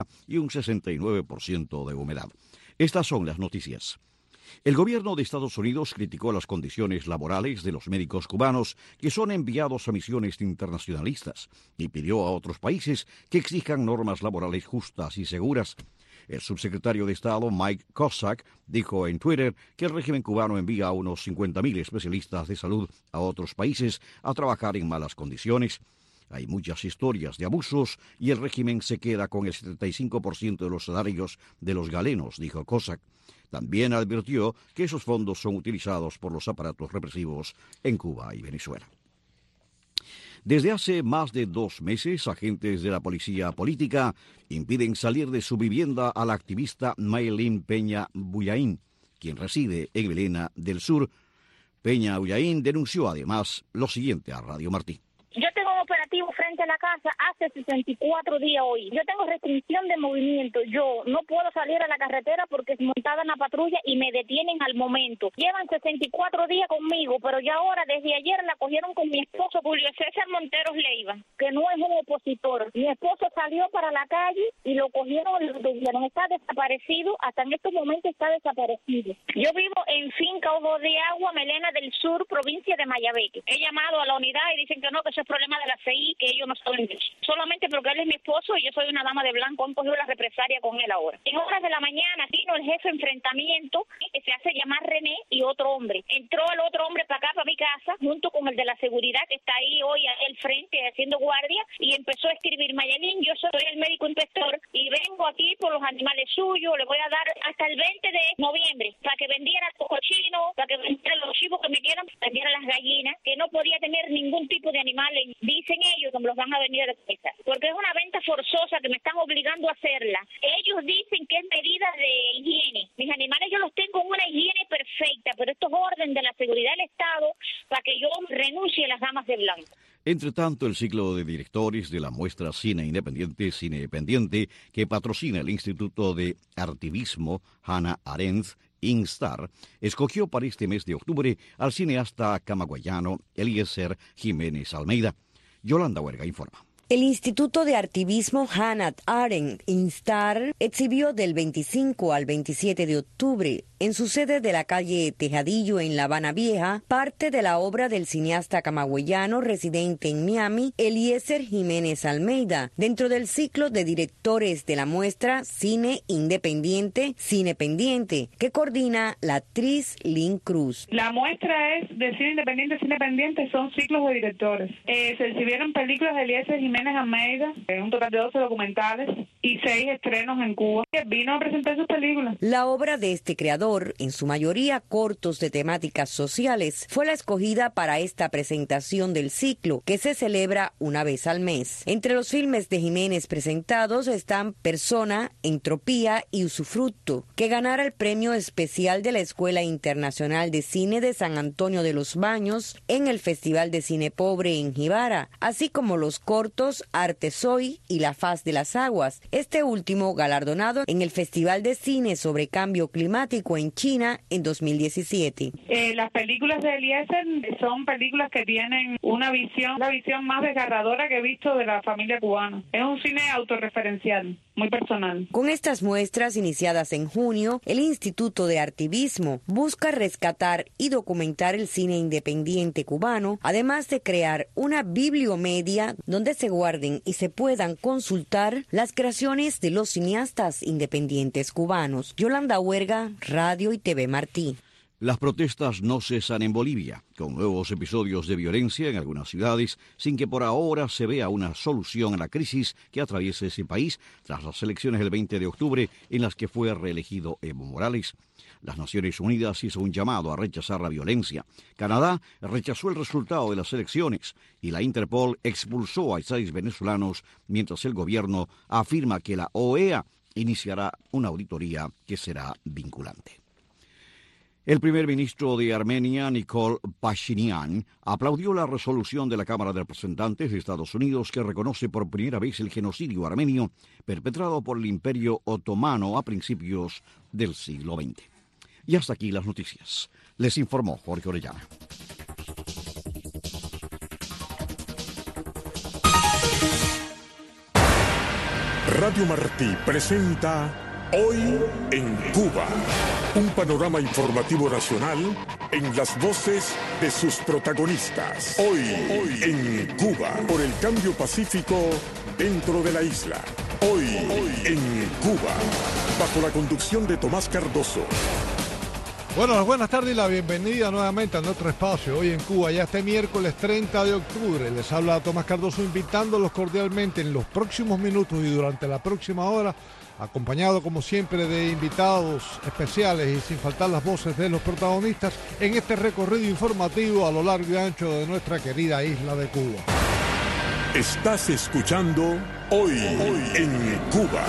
y un 69% de humedad. Estas son las noticias. El gobierno de Estados Unidos criticó las condiciones laborales de los médicos cubanos que son enviados a misiones internacionalistas y pidió a otros países que exijan normas laborales justas y seguras. El subsecretario de Estado, Mike Cossack, dijo en Twitter que el régimen cubano envía a unos 50.000 especialistas de salud a otros países a trabajar en malas condiciones. Hay muchas historias de abusos y el régimen se queda con el 75% de los salarios de los galenos, dijo Cossack. También advirtió que esos fondos son utilizados por los aparatos represivos en Cuba y Venezuela. Desde hace más de 2 meses, agentes de la policía política impiden salir de su vivienda a la activista Maylin Peña Bullaín, quien reside en Melena del Sur. Peña Bullaín denunció además lo siguiente a Radio Martí. Yo tengo un operativo frente a la casa hace 64 días hoy. Yo tengo restricción de movimiento. Yo no puedo salir a la carretera porque es montada en la patrulla y me detienen al momento. Llevan 64 días conmigo, pero ya ahora, desde ayer, la cogieron con mi esposo Julio César Monteros Leiva, que no es un opositor. Mi esposo salió para la calle y lo cogieron y lo detuvieron. Está desaparecido, hasta en estos momentos está desaparecido. Yo vivo en Finca Ojo de Agua, Melena del Sur, provincia de Mayabeque. He llamado a la unidad y dicen que no, que eso es problema de la CI, que ellos no saben de eso. Solamente porque él es mi esposo y yo soy una dama de blanco, han cogido la represalia con él ahora. En horas de la mañana vino el jefe de enfrentamiento, que se hace llamar René, y otro hombre. Entró el otro hombre para acá, para mi casa, junto con el de la seguridad que está ahí hoy al frente haciendo guardia, y empezó a escribir: Mayelín, yo soy el médico inspector y vengo aquí por los animales suyos, le voy a dar hasta el 20 de noviembre para que vendiera los cochinos, para que vendiera los chivos que me quieran, vendiera las gallinas, que no podía tener ningún tipo de animal. Dicen ellos que me los van a venir a despejar, porque es una venta forzosa que me están obligando a hacerla. Ellos dicen que es medida de higiene. Mis animales yo los tengo en una higiene perfecta, pero esto es orden de la seguridad del Estado para que yo renuncie a las damas de blanco. Entre tanto, el ciclo de directores de la muestra Cine Independiente, que patrocina el Instituto de Artivismo Hannah Arendt, Instar, escogió para este mes de octubre al cineasta camagüeyano Eliezer Jiménez Almeida. Yolanda Huerga informa. El Instituto de Artivismo Hannah Arendt Instar exhibió del 25 al 27 de octubre en su sede de la calle Tejadillo en La Habana Vieja parte de la obra del cineasta camagüeyano residente en Miami, Eliezer Jiménez Almeida, dentro del ciclo de directores de la muestra Cine Independiente, Cine Pendiente, que coordina la actriz Lynn Cruz. La muestra es de Cine Independiente, son ciclos de directores. Se exhibieron películas de Eliezer Jiménez Almeida, un total de 12 documentales y 6 estrenos en Cuba. Vino a presentar sus películas. La obra de este creador, en su mayoría cortos de temáticas sociales, fue la escogida para esta presentación del ciclo, que se celebra una vez al mes. Entre los filmes de Jiménez presentados están Persona, Entropía y Usufructo, que ganara el premio especial de la Escuela Internacional de Cine de San Antonio de los Baños en el Festival de Cine Pobre en Jibara, así como los cortos Arte Soy y La Faz de las Aguas, este último galardonado en el Festival de Cine sobre Cambio Climático en China en 2017. Las películas de Eliezer son películas que tienen la visión más desgarradora que he visto de la familia cubana. Es un cine autorreferencial, muy personal. Con estas muestras iniciadas en junio, el Instituto de Artivismo busca rescatar y documentar el cine independiente cubano, además de crear una bibliomedia donde se guarden y se puedan consultar las creaciones de los cineastas independientes cubanos. Yolanda Huerga, Radio y TV Martí. Las protestas no cesan en Bolivia, con nuevos episodios de violencia en algunas ciudades, sin que por ahora se vea una solución a la crisis que atraviesa ese país tras las elecciones del 20 de octubre en las que fue reelegido Evo Morales. Las Naciones Unidas hizo un llamado a rechazar la violencia. Canadá rechazó el resultado de las elecciones y la Interpol expulsó a 6 venezolanos, mientras el gobierno afirma que la OEA iniciará una auditoría que será vinculante. El primer ministro de Armenia, Nikol Pashinyan, aplaudió la resolución de la Cámara de Representantes de Estados Unidos que reconoce por primera vez el genocidio armenio perpetrado por el Imperio Otomano a principios del siglo XX. Y hasta aquí las noticias. Les informó Jorge Orellana. Radio Martí presenta Hoy en Cuba. Un panorama informativo nacional en las voces de sus protagonistas. Hoy en Cuba. Por el cambio pacífico dentro de la isla. Hoy en Cuba. Bajo la conducción de Tomás Cardoso. Bueno, buenas tardes y la bienvenida nuevamente a nuestro espacio Hoy en Cuba, ya este miércoles 30 de octubre. Les habla Tomás Cardoso invitándolos cordialmente en los próximos minutos y durante la próxima hora, acompañado como siempre de invitados especiales y sin faltar las voces de los protagonistas en este recorrido informativo a lo largo y ancho de nuestra querida isla de Cuba. Estás escuchando Hoy en Cuba.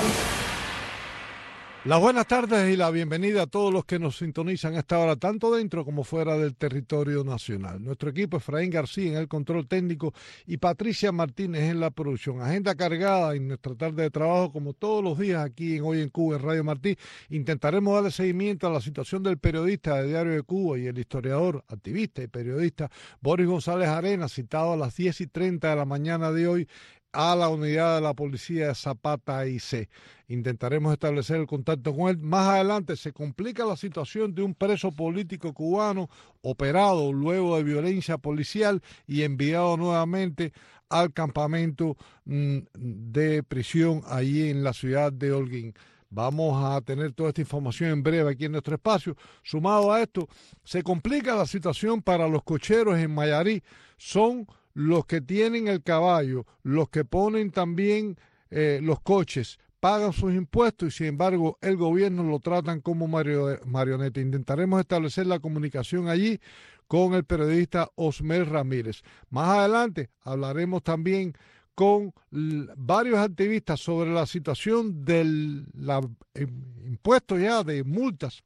Las buenas tardes y la bienvenida a todos los que nos sintonizan a esta hora, tanto dentro como fuera del territorio nacional. Nuestro equipo, Efraín García en el control técnico y Patricia Martínez en la producción. Agenda cargada en nuestra tarde de trabajo, como todos los días aquí en Hoy en Cuba, en Radio Martí. Intentaremos darle seguimiento a la situación del periodista de Diario de Cuba y el historiador, activista y periodista Boris González Arenas, citado a las 10:30 de la mañana de hoy a la unidad de la policía de Zapata y C. Intentaremos establecer el contacto con él. Más adelante se complica la situación de un preso político cubano operado luego de violencia policial y enviado nuevamente al campamento de prisión allí en la ciudad de Holguín. Vamos a tener toda esta información en breve aquí en nuestro espacio. Sumado a esto, se complica la situación para los cocheros en Mayarí. Son los que tienen el caballo, los que ponen también los coches, pagan sus impuestos y sin embargo el gobierno lo tratan como marioneta. Intentaremos establecer la comunicación allí con el periodista Osmel Ramírez. Más adelante hablaremos también con varios activistas sobre la situación del impuesto ya de multas.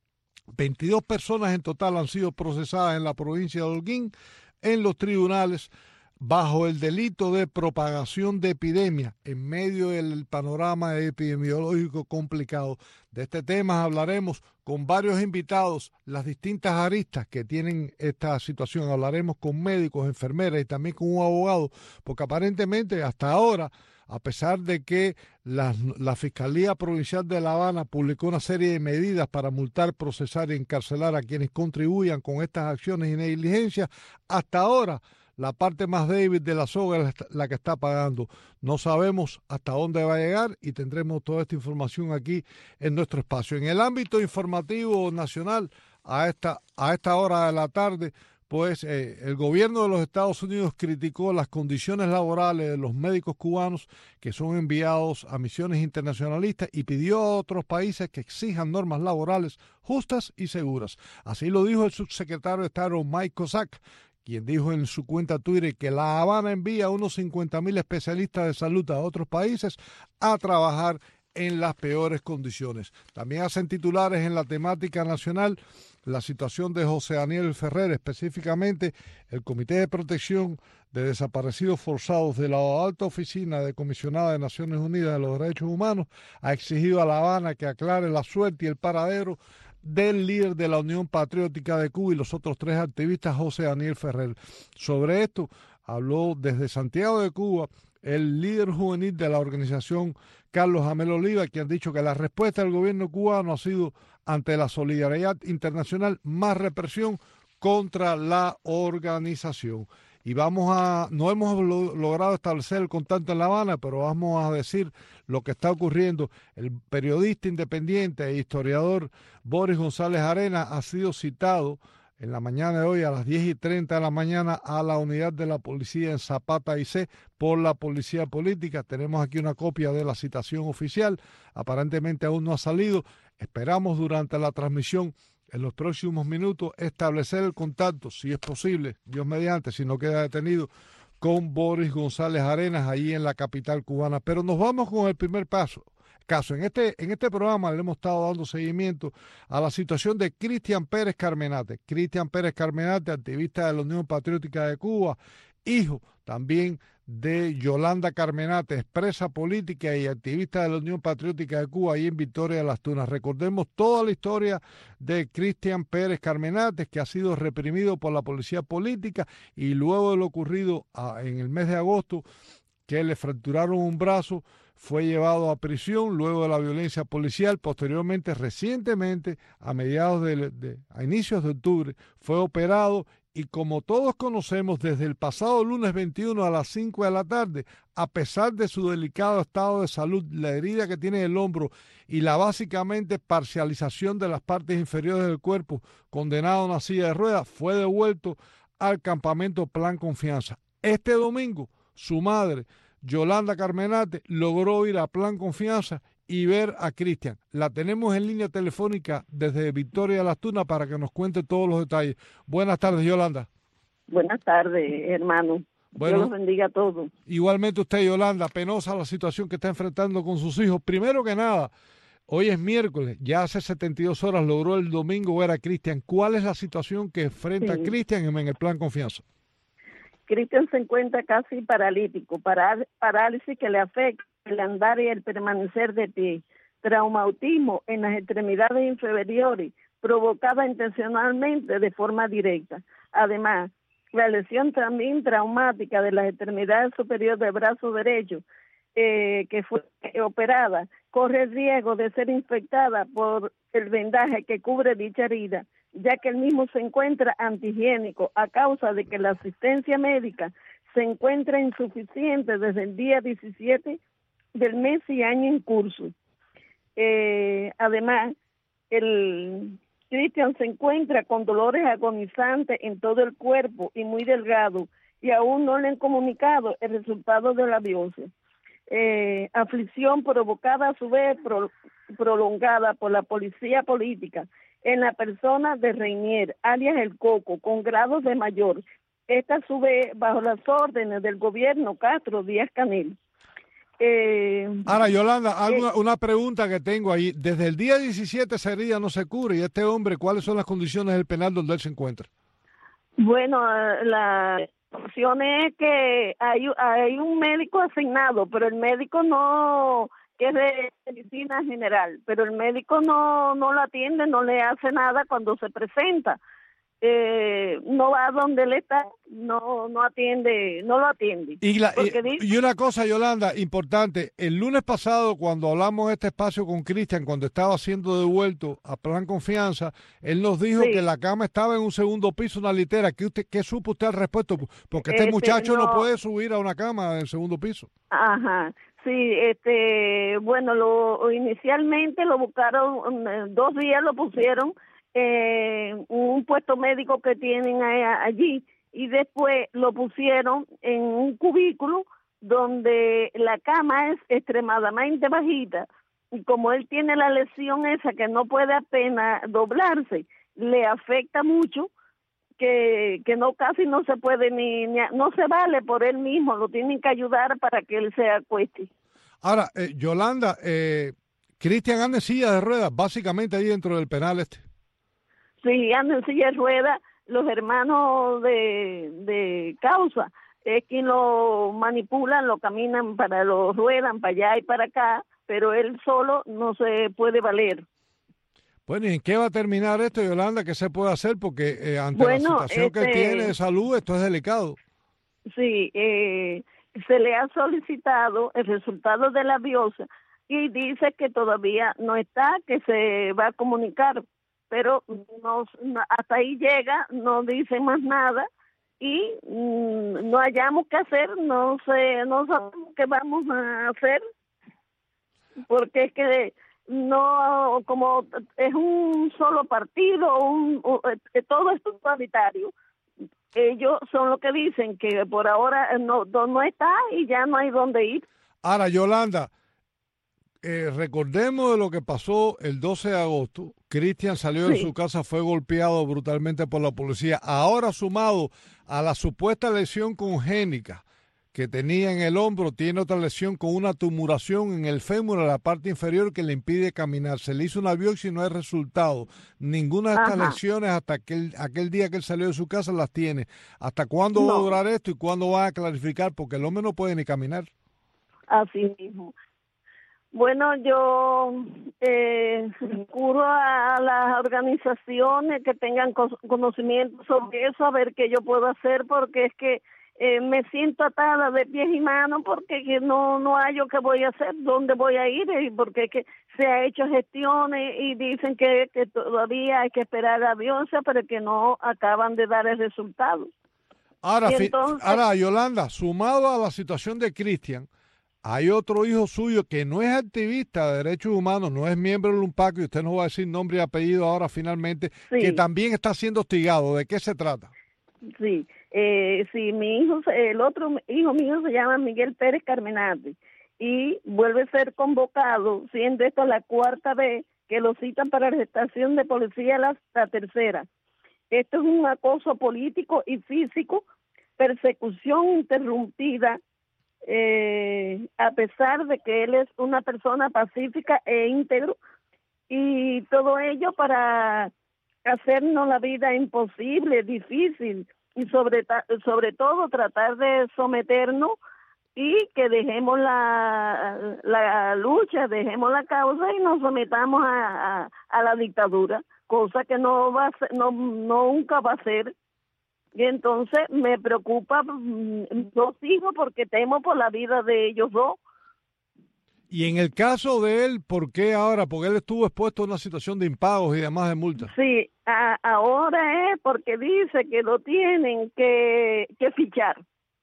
22 personas en total han sido procesadas en la provincia de Holguín en los tribunales bajo el delito de propagación de epidemia en medio del panorama epidemiológico complicado. De este tema hablaremos con varios invitados, las distintas aristas que tienen esta situación. Hablaremos con médicos, enfermeras y también con un abogado, porque aparentemente hasta ahora, a pesar de que la Fiscalía Provincial de La Habana publicó una serie de medidas para multar, procesar y encarcelar a quienes contribuyan con estas acciones y negligencias, hasta ahora la parte más débil de la soga es la que está pagando. No sabemos hasta dónde va a llegar y tendremos toda esta información aquí en nuestro espacio. En el ámbito informativo nacional, a esta hora de la tarde, pues el gobierno de los Estados Unidos criticó las condiciones laborales de los médicos cubanos que son enviados a misiones internacionalistas y pidió a otros países que exijan normas laborales justas y seguras. Así lo dijo el subsecretario de Estado Mike Cossack, quien dijo en su cuenta Twitter que La Habana envía unos 50,000 especialistas de salud a otros países a trabajar en las peores condiciones. También hacen titulares en la temática nacional la situación de José Daniel Ferrer, específicamente el Comité de Protección de Desaparecidos Forzados de la Alta Oficina de Comisionada de Naciones Unidas de los Derechos Humanos ha exigido a La Habana que aclare la suerte y el paradero del líder de la Unión Patriótica de Cuba y los otros 3 activistas, José Daniel Ferrer. Sobre esto habló desde Santiago de Cuba el líder juvenil de la organización, Carlos Jamel Oliva, quien ha dicho que la respuesta del gobierno cubano ha sido, ante la solidaridad internacional, más represión contra la organización. Y no hemos logrado establecer el contacto en La Habana, pero vamos a decir lo que está ocurriendo. El periodista independiente e historiador Boris González Arenas ha sido citado en la mañana de hoy a las 10:30 de la mañana a la unidad de la policía en Zapata y C por la policía política. Tenemos aquí una copia de la citación oficial. Aparentemente aún no ha salido. Esperamos durante la transmisión en los próximos minutos establecer el contacto, si es posible, Dios mediante, si no queda detenido, con Boris González Arenas allí en la capital cubana. Pero nos vamos con el primer caso. En este programa le hemos estado dando seguimiento a la situación de Cristian Pérez Carmenate. Cristian Pérez Carmenate, activista de la Unión Patriótica de Cuba, hijo también de Yolanda Carmenate, expresa política y activista de la Unión Patriótica de Cuba, ahí en Victoria de las Tunas. Recordemos toda la historia de Cristian Pérez Carmenate, que ha sido reprimido por la policía política y luego de lo ocurrido en el mes de agosto, que le fracturaron un brazo, fue llevado a prisión luego de la violencia policial. Posteriormente, recientemente, a inicios de octubre, fue operado y, como todos conocemos, desde el pasado lunes 21 a las 5 de la tarde, a pesar de su delicado estado de salud, la herida que tiene en el hombro y la básicamente parcialización de las partes inferiores del cuerpo, condenado a una silla de ruedas, fue devuelto al campamento Plan Confianza. Este domingo, su madre, Yolanda Carmenate, logró ir a Plan Confianza y ver a Cristian. La tenemos en línea telefónica desde Victoria de las Tunas para que nos cuente todos los detalles. Buenas tardes, Yolanda. Buenas tardes, hermano. Bueno, Dios los bendiga a todos. Igualmente usted, Yolanda, penosa la situación que está enfrentando con sus hijos. Primero que nada, hoy es miércoles, ya hace 72 horas logró el domingo ver a Cristian. ¿Cuál es la situación que enfrenta Cristian en el Plan Confianza? Cristian se encuentra casi paralítico, parálisis que le afecta el andar y el permanecer de pie, traumatismo en las extremidades inferiores, provocada intencionalmente de forma directa. Además, la lesión también traumática de las extremidades superiores del brazo derecho, que fue operada, corre el riesgo de ser infectada por el vendaje que cubre dicha herida, ya que el mismo se encuentra antihigiénico a causa de que la asistencia médica se encuentra insuficiente desde el día 17 del mes y año en curso. Además, el Cristian se encuentra con dolores agonizantes en todo el cuerpo y muy delgado, y aún no le han comunicado el resultado de la biopsia. Aflicción provocada a su vez prolongada por la policía política en la persona de Reinier, alias El Coco, con grados de mayor. Esta a su vez bajo las órdenes del gobierno Castro Díaz-Canel. Ahora, Yolanda, una pregunta que tengo ahí. Desde el día 17 esa herida no se cubre, y este hombre, ¿cuáles son las condiciones del penal donde él se encuentra? Bueno, la opción es que hay un médico asignado, pero el médico no, que es de medicina general, pero el médico no lo atiende, no le hace nada cuando se presenta. No va a donde él está, no lo atiende. Y una cosa, Yolanda, importante, el lunes pasado cuando hablamos de este espacio con Cristian, cuando estaba siendo devuelto a Plan Confianza, él nos dijo que la cama estaba en un segundo piso, una litera. ¿Qué supo usted al respecto? Porque este muchacho no puede subir a una cama en el segundo piso. Ajá. Sí, bueno, inicialmente lo buscaron, 2 días lo pusieron un puesto médico que tienen allí, y después lo pusieron en un cubículo donde la cama es extremadamente bajita, y como él tiene la lesión esa que no puede apenas doblarse, le afecta mucho, que casi no se puede no se vale por él mismo, lo tienen que ayudar para que él se acueste. Ahora, Yolanda, Cristian anda en silla de ruedas, básicamente ahí dentro del penal este. Sí, anda en silla de ruedas. Los hermanos de causa es quien lo manipulan, lo caminan, lo ruedan para allá y para acá, pero él solo no se puede valer. Bueno, ¿y en qué va a terminar esto, Yolanda? ¿Qué se puede hacer? Porque ante la situación que él tiene de salud, esto es delicado. Sí, se le ha solicitado el resultado de la biopsia y dice que todavía no está, que se va a comunicar, pero hasta ahí llega, no dice más nada y no hayamos qué hacer, no sabemos qué vamos a hacer, porque es que no, como es un solo partido, todo es totalitario. Ellos son los que dicen que por ahora no está y ya no hay dónde ir. Ahora, Yolanda, recordemos de lo que pasó el 12 de agosto. Cristian salió de su casa, fue golpeado brutalmente por la policía. Ahora, sumado a la supuesta lesión congénita que tenía en el hombro, tiene otra lesión con una tumuración en el fémur, en la parte inferior, que le impide caminar. Se le hizo una biopsia y no hay resultado. Ninguna de estas lesiones, hasta aquel día que él salió de su casa, las tiene. ¿Hasta cuándo va a durar esto y cuándo va a clarificar? Porque el hombre no puede ni caminar. Así mismo. Bueno, yo recurro a las organizaciones que tengan conocimiento sobre eso, a ver qué yo puedo hacer, porque es que me siento atada de pies y manos porque que no hallo qué voy a hacer, dónde voy a ir, porque que se ha hecho gestiones y dicen que todavía hay que esperar a audiencia, pero que no acaban de dar el resultado. Ahora, Yolanda, sumado a la situación de Cristian, hay otro hijo suyo que no es activista de derechos humanos, no es miembro del UNPAC, y usted no va a decir nombre y apellido ahora finalmente, sí, que también está siendo hostigado. ¿De qué se trata? Sí, el otro hijo mío se llama Miguel Pérez Carmenati y vuelve a ser convocado, siendo esta la 4ª vez que lo citan para arrestación de policía, la tercera. Esto es un acoso político y físico, persecución interrumpida, a pesar de que él es una persona pacífica e íntegro, y todo ello para hacernos la vida imposible, difícil, y sobre todo tratar de someternos y que dejemos la lucha, dejemos la causa y nos sometamos a la dictadura, cosa que nunca va a ser. Y entonces me preocupa los hijos porque temo por la vida de ellos dos. Y en el caso de él, ¿por qué ahora? Porque él estuvo expuesto a una situación de impagos y demás de multas. Sí, ahora es porque dice que lo tienen que fichar.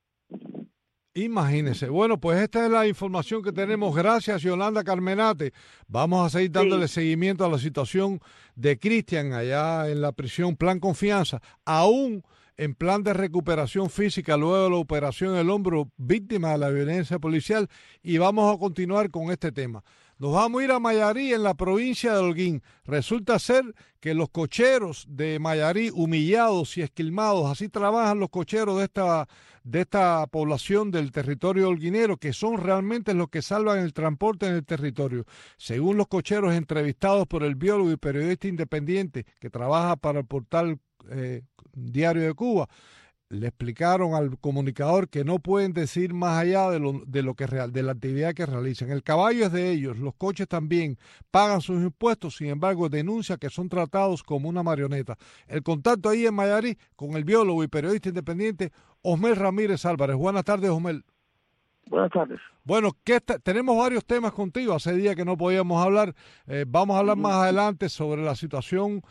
Imagínese. Bueno, pues esta es la información que tenemos. Gracias, Yolanda Carmenate. Vamos a seguir dándole seguimiento a la situación de Cristian allá en la prisión Plan Confianza, aún en plan de recuperación física luego de la operación en el hombro, víctima de la violencia policial, y vamos a continuar con este tema. Nos vamos a ir a Mayarí, en la provincia de Holguín. Resulta ser que los cocheros de Mayarí, humillados y esquilmados, así trabajan los cocheros de esta población del territorio holguinero, que son realmente los que salvan el transporte en el territorio. Según los cocheros entrevistados por el biólogo y periodista independiente que trabaja para el portal Diario de Cuba, le explicaron al comunicador que no pueden decir más allá de la actividad que realizan. El caballo es de ellos, los coches también pagan sus impuestos, sin embargo denuncia que son tratados como una marioneta. El contacto ahí en Mayarí con el biólogo y periodista independiente Osmel Ramírez Álvarez. Buenas tardes, Osmel. Buenas tardes. Bueno, tenemos varios temas contigo. Hace días que no podíamos hablar. Vamos a hablar más adelante sobre la situación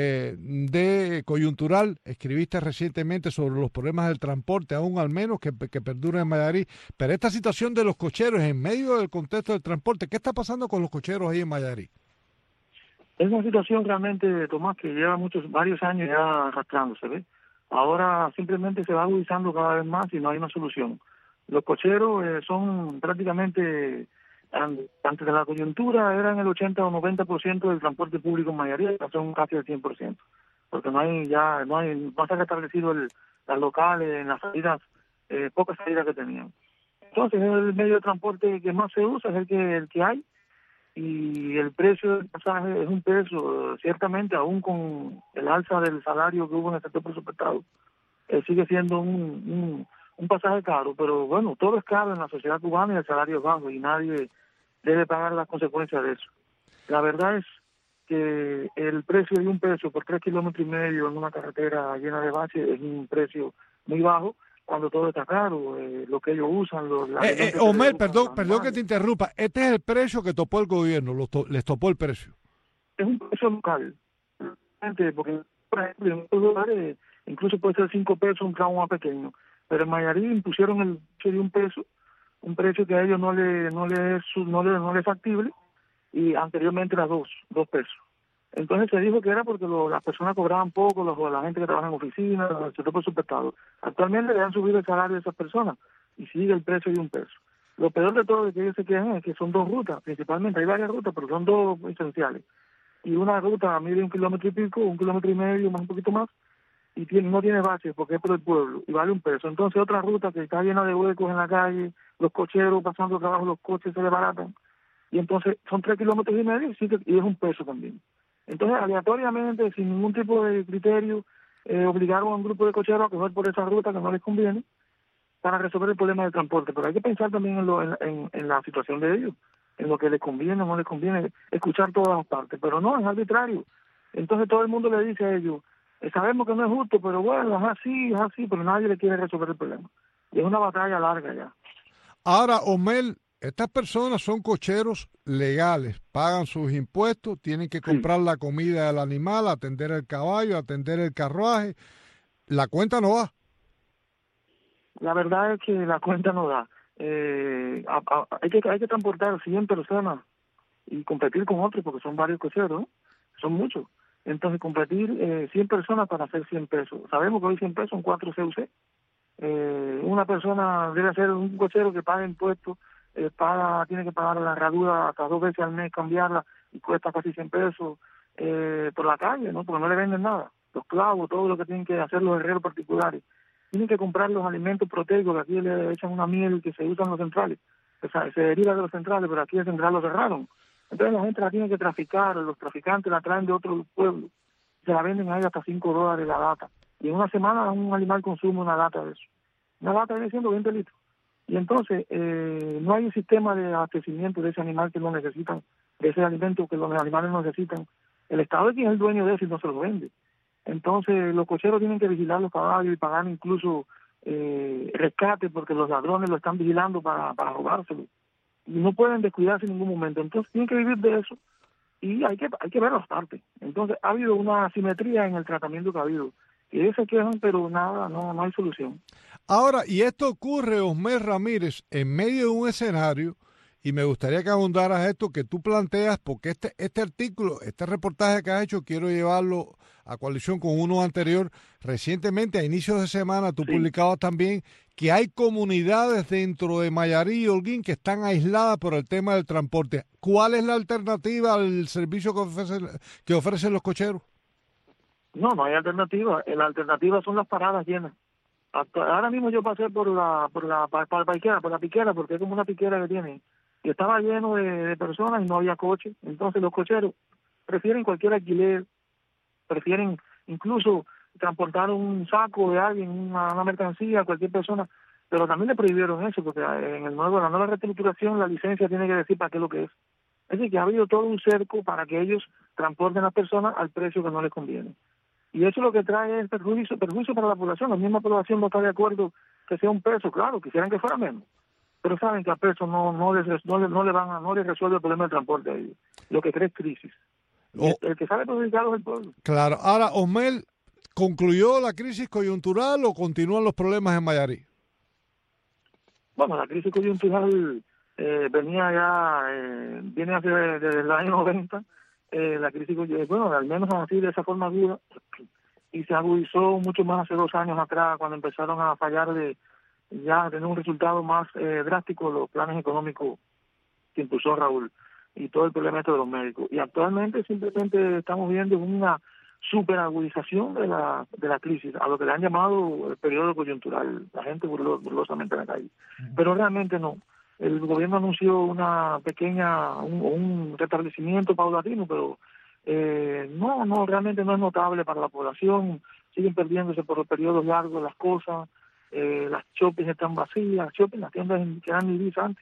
de coyuntural. Escribiste recientemente sobre los problemas del transporte, aún al menos que perduran en Mayarí. Pero esta situación de los cocheros en medio del contexto del transporte, ¿qué está pasando con los cocheros ahí en Mayarí? Es una situación realmente, Tomás, que lleva varios años ya arrastrándose, ¿ves? Ahora simplemente se va agudizando cada vez más y no hay una solución. Los cocheros son prácticamente, antes de la coyuntura, eran el 80 o 90% del transporte público en Mayarí, son casi el 100%, porque no se ha restablecido las locales, en las salidas, pocas salidas que tenían. Entonces, el medio de transporte que más se usa es el que hay, y el precio del pasaje es un precio, ciertamente, aún con el alza del salario que hubo en el sector presupuestado, sigue siendo un pasaje caro, pero bueno, todo es caro en la sociedad cubana y el salario es bajo y nadie debe pagar las consecuencias de eso. La verdad es que el precio de $1 por 3,5 kilómetros en una carretera llena de baches es un precio muy bajo cuando todo está caro, lo que ellos usan. Omar, perdón que te interrumpa, este es el precio que topó el gobierno, les topó el precio. Es un precio local, porque por ejemplo en otros lugares incluso puede ser $5 un tramo más pequeño. Pero en Mayarí impusieron el precio de $1, un precio que a ellos no le es factible, y anteriormente era $2 pesos. Entonces se dijo que era porque las personas cobraban poco, la gente que trabaja en oficinas, el sector presupuestado. Actualmente le han subido el salario de esas personas y sigue el precio de $1. Lo peor de todo es que ellos se quejan es que son 2 rutas, principalmente. Hay varias rutas, pero son 2 esenciales. Y una ruta mide 1,5 kilómetros, 1,5 kilómetros, más un poquito más, y no tiene baches porque es por el pueblo y vale $1. Entonces otra ruta que está llena de huecos en la calle, los cocheros pasando trabajo, los coches se desbaratan, y entonces son 3,5 kilómetros y es $1 también. Entonces aleatoriamente, sin ningún tipo de criterio, obligaron a un grupo de cocheros a coger por esa ruta que no les conviene para resolver el problema del transporte. Pero hay que pensar también en la situación de ellos, en lo que les conviene o no les conviene, escuchar todas las partes, pero no, es arbitrario. Entonces todo el mundo le dice a ellos, sabemos que no es justo, pero bueno, es así, pero nadie le quiere resolver el problema. Y es una batalla larga ya. Ahora, Osmel, estas personas son cocheros legales, pagan sus impuestos, tienen que comprar la comida del animal, atender el caballo, atender el carruaje. La cuenta no va. La verdad es que la cuenta no da. Hay que transportar 100 personas y competir con otros, porque son varios cocheros, ¿no? Son muchos. Entonces, competir 100 personas para hacer 100 pesos. Sabemos que hoy 100 pesos son 4 CUC. Una persona debe ser un cochero que paga impuestos, tiene que pagar la herradura hasta 2 veces al mes, cambiarla, y cuesta casi 100 pesos por la calle, ¿no? Porque no le venden nada. Los clavos, todo lo que tienen que hacer los herreros particulares. Tienen que comprar los alimentos proteicos, que aquí le echan una miel que se usa en los centrales. O sea, se deriva de los centrales, pero aquí el central lo cerraron. Entonces la gente la tiene que traficar, los traficantes la traen de otros pueblos. Se la venden ahí hasta $5 la lata. Y en una semana un animal consume una lata de eso. Una lata viene siendo 20 litros. Y entonces no hay un sistema de abastecimiento de ese animal que lo necesitan, de ese alimento que los animales no necesitan. El Estado es quien es el dueño de eso y no se lo vende. Entonces los cocheros tienen que vigilar los caballos y pagar incluso rescate, porque los ladrones lo están vigilando para robárselo. Y no pueden descuidarse en ningún momento. Entonces tienen que vivir de eso y hay que ver las partes. Entonces ha habido una asimetría en el tratamiento que ha habido. Y ellos se quejan, pero nada, no hay solución. Ahora, y esto ocurre, Osmel Ramírez, en medio de un escenario, y me gustaría que abundaras esto que tú planteas, porque este artículo, este reportaje que has hecho, quiero llevarlo a coalición con uno anterior. Recientemente, a inicios de semana, tú publicabas también que hay comunidades dentro de Mayarí y Holguín que están aisladas por el tema del transporte. ¿Cuál es la alternativa al servicio que ofrecen los cocheros? No hay alternativa. La alternativa son las paradas llenas. Ahora mismo yo pasé por la piquera, porque es como una piquera que tienen, y estaba lleno de personas y no había coche. Entonces los cocheros prefieren cualquier alquiler, prefieren incluso transportar un saco de alguien, una mercancía, cualquier persona, pero también le prohibieron eso, porque en la nueva reestructuración la licencia tiene que decir para qué es lo que es. Es decir, que ha habido todo un cerco para que ellos transporten a las personas al precio que no les conviene. Y eso lo que trae es perjuicio para la población. La misma población no está de acuerdo que sea un peso, claro, quisieran que fuera menos. Pero saben que a peso no les resuelve el problema del transporte a ellos. Lo que crea es crisis. El que sale perjudicado es el pueblo. Claro. Ahora, Osmel, ¿concluyó la crisis coyuntural o continúan los problemas en Mayarí? Bueno, la crisis coyuntural viene desde el año 90. La crisis, bueno, al menos así de esa forma aguda, y se agudizó mucho más hace 2 años atrás, cuando empezaron a fallar ya tener un resultado más drástico los planes económicos que impulsó Raúl y todo el problema de los médicos. Y actualmente simplemente estamos viendo una superagudización de la crisis, a lo que le han llamado el periodo coyuntural, la gente burlosamente en la calle. Pero realmente no. El gobierno anunció una pequeña, un restablecimiento paulatino, pero realmente no es notable para la población. Siguen perdiéndose por periodos largos las cosas, las shoppings están vacías, las tiendas que eran libres antes.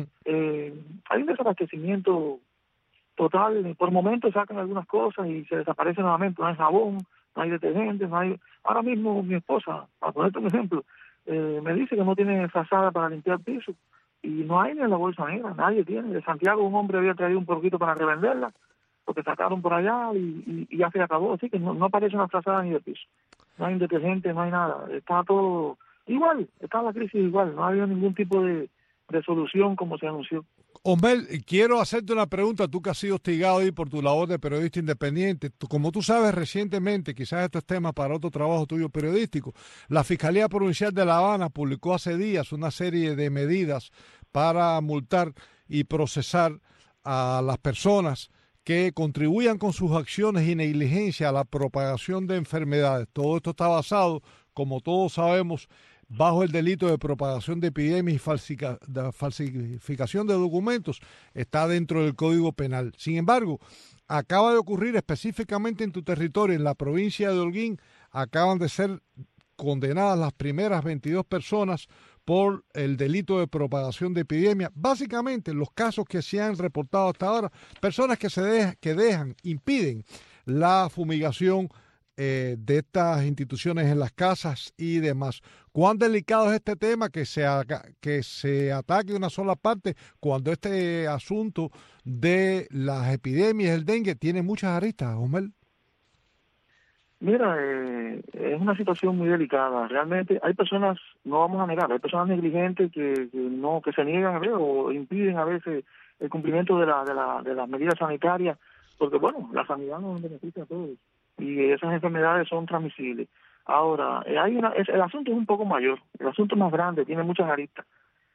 Hay un desabastecimiento total, por momentos sacan algunas cosas y se desaparece nuevamente, no hay jabón, no hay detergentes, no hay... Ahora mismo mi esposa, para ponerte un ejemplo, me dice que no tiene frazada para limpiar piso. Y no hay ni en la bolsa negra, nadie tiene. De Santiago un hombre había traído un poquito para revenderla, porque sacaron por allá y ya se acabó. Así que no aparece una frazada ni de piso. No hay un detergente, no hay nada. Está todo igual, está la crisis igual. No ha habido ningún tipo de solución como se anunció. Osmel, quiero hacerte una pregunta, tú que has sido hostigado ahí por tu labor de periodista independiente. Como tú sabes, recientemente, quizás esto es tema para otro trabajo tuyo periodístico, la Fiscalía Provincial de La Habana publicó hace días una serie de medidas para multar y procesar a las personas que contribuyan con sus acciones y negligencia a la propagación de enfermedades. Todo esto está basado, como todos sabemos, bajo el delito de propagación de epidemias y falsificación de documentos. Está dentro del Código Penal. Sin embargo, acaba de ocurrir específicamente en tu territorio, en la provincia de Holguín, acaban de ser condenadas las primeras 22 personas por el delito de propagación de epidemia. Básicamente, los casos que se han reportado hasta ahora, personas que impiden la fumigación de estas instituciones en las casas y demás. ¿Cuán delicado es este tema que se ataque una sola parte cuando este asunto de las epidemias, el dengue, tiene muchas aristas, Osmel? Mira, es una situación muy delicada. Realmente hay personas, no vamos a negar, hay personas negligentes que se niegan a ver o impiden a veces el cumplimiento de las medidas sanitarias, porque bueno, la sanidad nos beneficia a todos y esas enfermedades son transmisibles. Ahora, el asunto es un poco mayor, el asunto es más grande, tiene muchas aristas.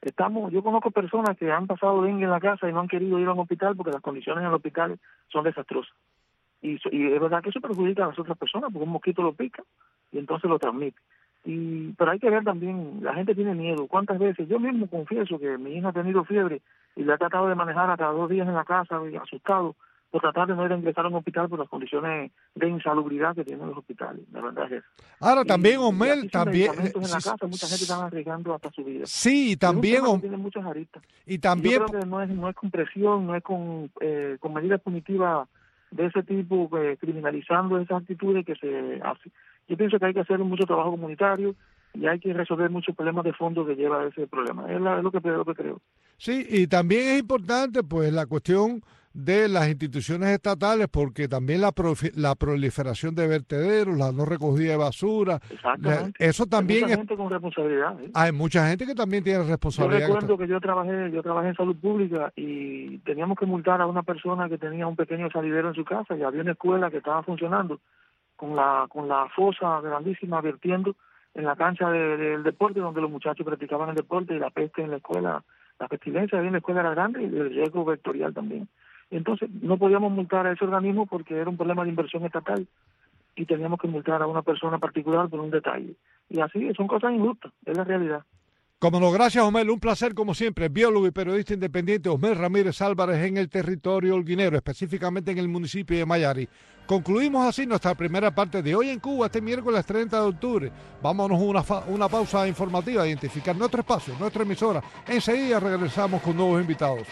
Yo conozco personas que han pasado dengue en la casa y no han querido ir a un hospital porque las condiciones en el hospital son desastrosas. Y es verdad que eso perjudica a las otras personas porque un mosquito lo pica y entonces lo transmite. Pero hay que ver también, la gente tiene miedo. ¿Cuántas veces? Yo mismo confieso que mi hija ha tenido fiebre y la he tratado de manejar a cada 2 días en la casa, asustado, por tratar de no ir a ingresar a un hospital por las condiciones de insalubridad que tienen los hospitales. La verdad es eso. Ahora también, Osmel, también en la casa, mucha gente está arriesgando hasta su vida. Sí, y también tiene muchas aristas. Y también yo creo que no es con presión, no es con medidas punitivas de ese tipo, criminalizando esas actitudes que se hace. Yo pienso que hay que hacer mucho trabajo comunitario y hay que resolver muchos problemas de fondo que lleva a ese problema. Es lo que creo. Sí, y también es importante pues la cuestión de las instituciones estatales, porque también la proliferación de vertederos, la no recogida de basura, eso también hay mucha gente con responsabilidad. Hay mucha gente que también tiene responsabilidad. Yo recuerdo que yo trabajé en salud pública y teníamos que multar a una persona que tenía un pequeño salidero en su casa y había una escuela que estaba funcionando con la fosa grandísima vertiendo en la cancha del deporte donde los muchachos practicaban el deporte y la peste en la escuela, la pestilencia en la escuela era grande y el riesgo vectorial también. Entonces no podíamos multar a ese organismo porque era un problema de inversión estatal y teníamos que multar a una persona particular por un detalle. Y así son cosas injustas, es la realidad. Como no, gracias, Osmel, un placer como siempre. Biólogo y periodista independiente Osmel Ramírez Álvarez en el territorio holguinero, específicamente en el municipio de Mayari. Concluimos así nuestra primera parte de Hoy en Cuba, este miércoles 30 de octubre. Vámonos a una pausa informativa, a identificar nuestro espacio, nuestra emisora. Enseguida regresamos con nuevos invitados.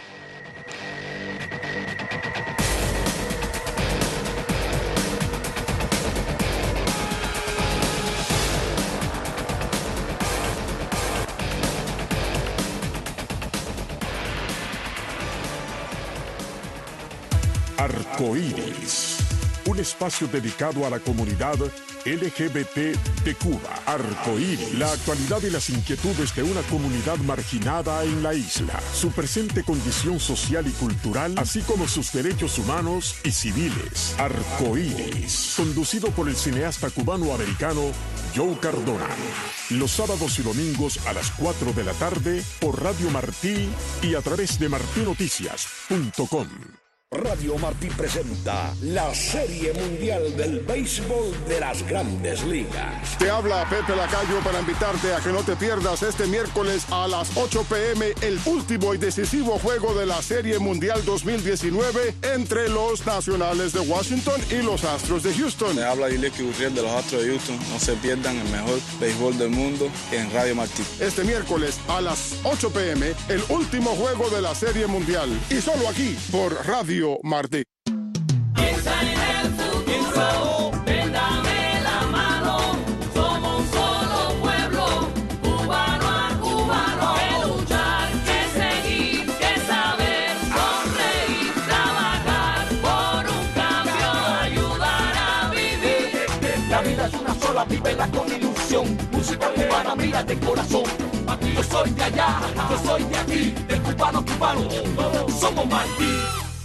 Arcoíris, un espacio dedicado a la comunidad LGBT de Cuba. Arcoíris, la actualidad y las inquietudes de una comunidad marginada en la isla, su presente condición social y cultural, así como sus derechos humanos y civiles. Arcoíris, conducido por el cineasta cubano-americano Joe Cardona. Los sábados y domingos a las 4 de la tarde por Radio Martí y a través de martinoticias.com. Radio Martí presenta la Serie Mundial del Béisbol de las Grandes Ligas. Te habla Pepe Lacayo para invitarte a que no te pierdas este miércoles a las 8 p.m. el último y decisivo juego de la Serie Mundial 2019 entre los Nacionales de Washington y los Astros de Houston. Me habla Ileski Gurriel de los Astros de Houston. No se pierdan el mejor béisbol del mundo en Radio Martí. Este miércoles a las 8 p.m. el último juego de la Serie Mundial. Y solo aquí por Radio Martí. Piensa en el futuro, ven, dame la mano. Somos un solo pueblo, cubano a cubano. Que luchar, que seguir, que saber, sonreír, trabajar por un cambio, ayudar a vivir. La vida es una sola, vívela con ilusión. Música cubana, mira de corazón. Yo soy de allá, yo soy de aquí, de cubano a cubano. Somos Martí.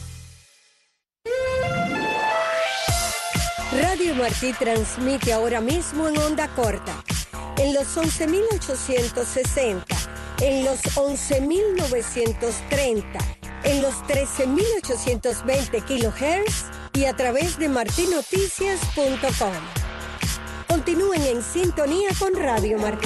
Radio Martí transmite ahora mismo en onda corta, en los 11.860, en los 11.930, en los 13.820 kHz y a través de martinoticias.com. Continúen en sintonía con Radio Martí.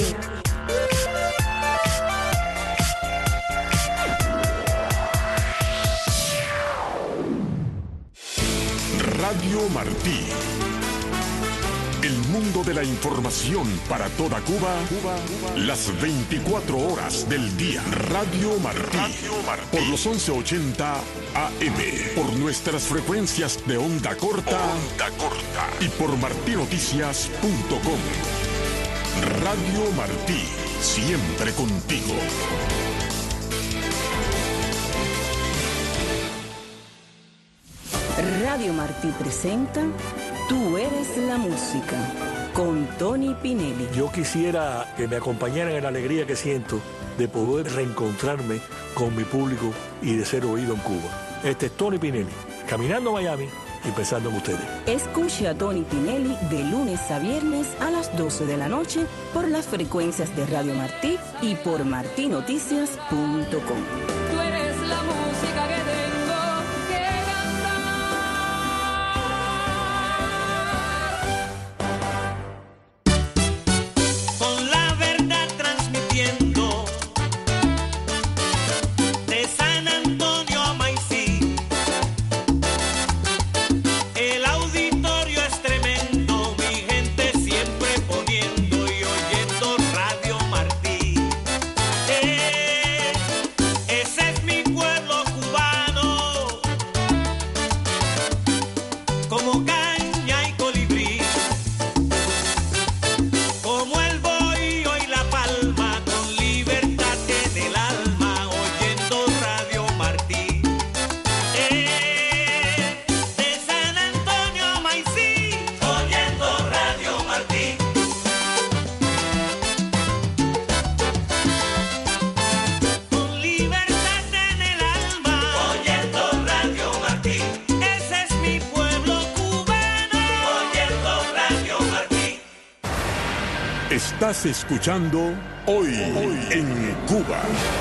Radio Martí. El mundo de la información para toda Cuba, las 24 horas del día. Radio Martí. Por los 1180 AM. Por nuestras frecuencias de onda corta. Y por martinoticias.com. Radio Martí, siempre contigo. Radio Martí presenta Tú eres la música, con Tony Pinelli. Yo quisiera que me acompañaran en la alegría que siento de poder reencontrarme con mi público y de ser oído en Cuba. Este es Tony Pinelli, caminando a Miami y pensando en ustedes. Escuche a Tony Pinelli de lunes a viernes a las 12 de la noche por las frecuencias de Radio Martí y por martinoticias.com. Tú eres la música que tengo que cantar. Con la verdad transmitiendo de San Antonio a Maicí. El auditorio es tremendo, mi gente siempre poniendo y oyendo Radio Martí. Ese es mi pueblo cubano, como caña y colibrí, como el bohío y la palma, con libertad en el alma, oyendo Radio Martí. De San Antonio a Maicí, oyendo Radio Martí. Con libertad en el alma, oyendo Radio Martí. Ese es mi pueblo cubano, oyendo Radio Martí. Estás escuchando Hoy en Cuba.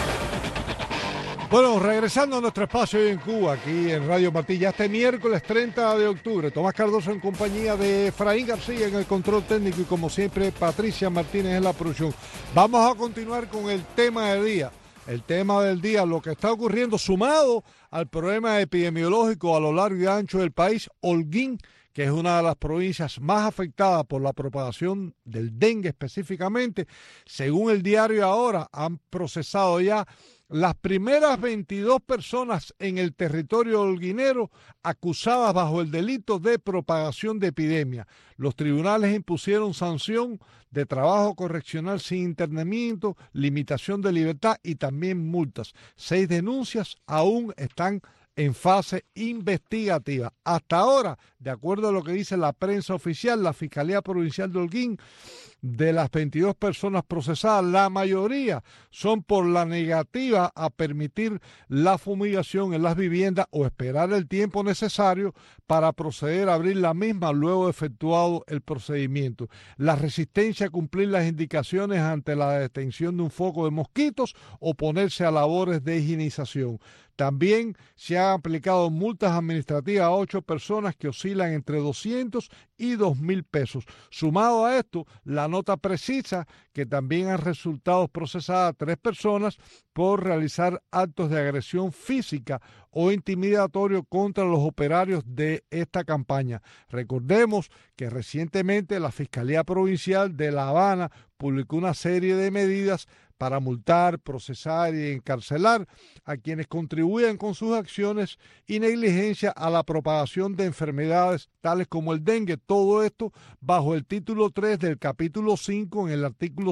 Bueno, regresando a nuestro espacio hoy en Cuba, aquí en Radio Martí, ya este miércoles 30 de octubre, Tomás Cardoso en compañía de Efraín García en el control técnico y como siempre Patricia Martínez en la producción. Vamos a continuar con el tema del día. El tema del día, lo que está ocurriendo sumado al problema epidemiológico a lo largo y ancho del país, Holguín, que es una de las provincias más afectadas por la propagación del dengue específicamente. Según el diario Ahora, han procesado ya las primeras 22 personas en el territorio holguinero acusadas bajo el delito de propagación de epidemia. Los tribunales impusieron sanción de trabajo correccional sin internamiento, limitación de libertad y también multas. 6 denuncias aún están en fase investigativa. Hasta ahora, de acuerdo a lo que dice la prensa oficial, la Fiscalía Provincial de Holguín, de las 22 personas procesadas, la mayoría son por la negativa a permitir la fumigación en las viviendas o esperar el tiempo necesario para proceder a abrir la misma luego de efectuado el procedimiento. La resistencia a cumplir las indicaciones ante la detención de un foco de mosquitos o ponerse a labores de higienización. También se han aplicado multas administrativas a 8 personas que oscilan entre 200 y 2.000 pesos. Sumado a esto, la nota precisa que también han resultado procesadas 3 personas por realizar actos de agresión física o intimidatorio contra los operarios de esta campaña. Recordemos que recientemente la Fiscalía Provincial de La Habana publicó una serie de medidas para multar, procesar y encarcelar a quienes contribuyan con sus acciones y negligencia a la propagación de enfermedades tales como el dengue. Todo esto bajo el título 3 del capítulo 5 en el artículo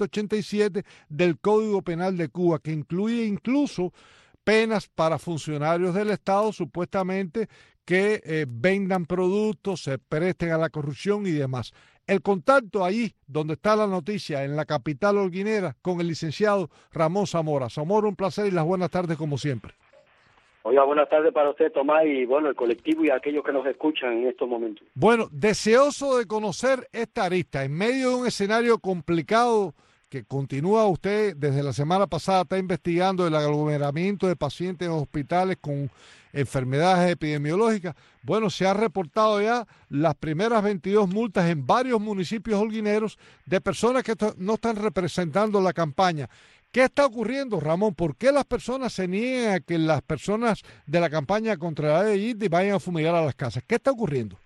187 del Código Penal de Cuba, que incluye incluso penas para funcionarios del Estado supuestamente que vendan productos, se presten a la corrupción y demás. El contacto allí donde está la noticia, en la capital holguinera, con el licenciado Ramón Zamora. Zamora, un placer y las buenas tardes como siempre. Oiga, buenas tardes para usted, Tomás, y bueno, el colectivo y aquellos que nos escuchan en estos momentos. Bueno, deseoso de conocer esta arista, en medio de un escenario complicado que continúa usted desde la semana pasada, está investigando el aglomeramiento de pacientes en hospitales con enfermedades epidemiológicas. Bueno, se ha reportado ya las primeras 22 multas en varios municipios holguineros de personas que no están representando la campaña. ¿Qué está ocurriendo, Ramón? ¿Por qué las personas se niegan a que las personas de la campaña contra la AIDS vayan a fumigar a las casas? ¿Qué está ocurriendo?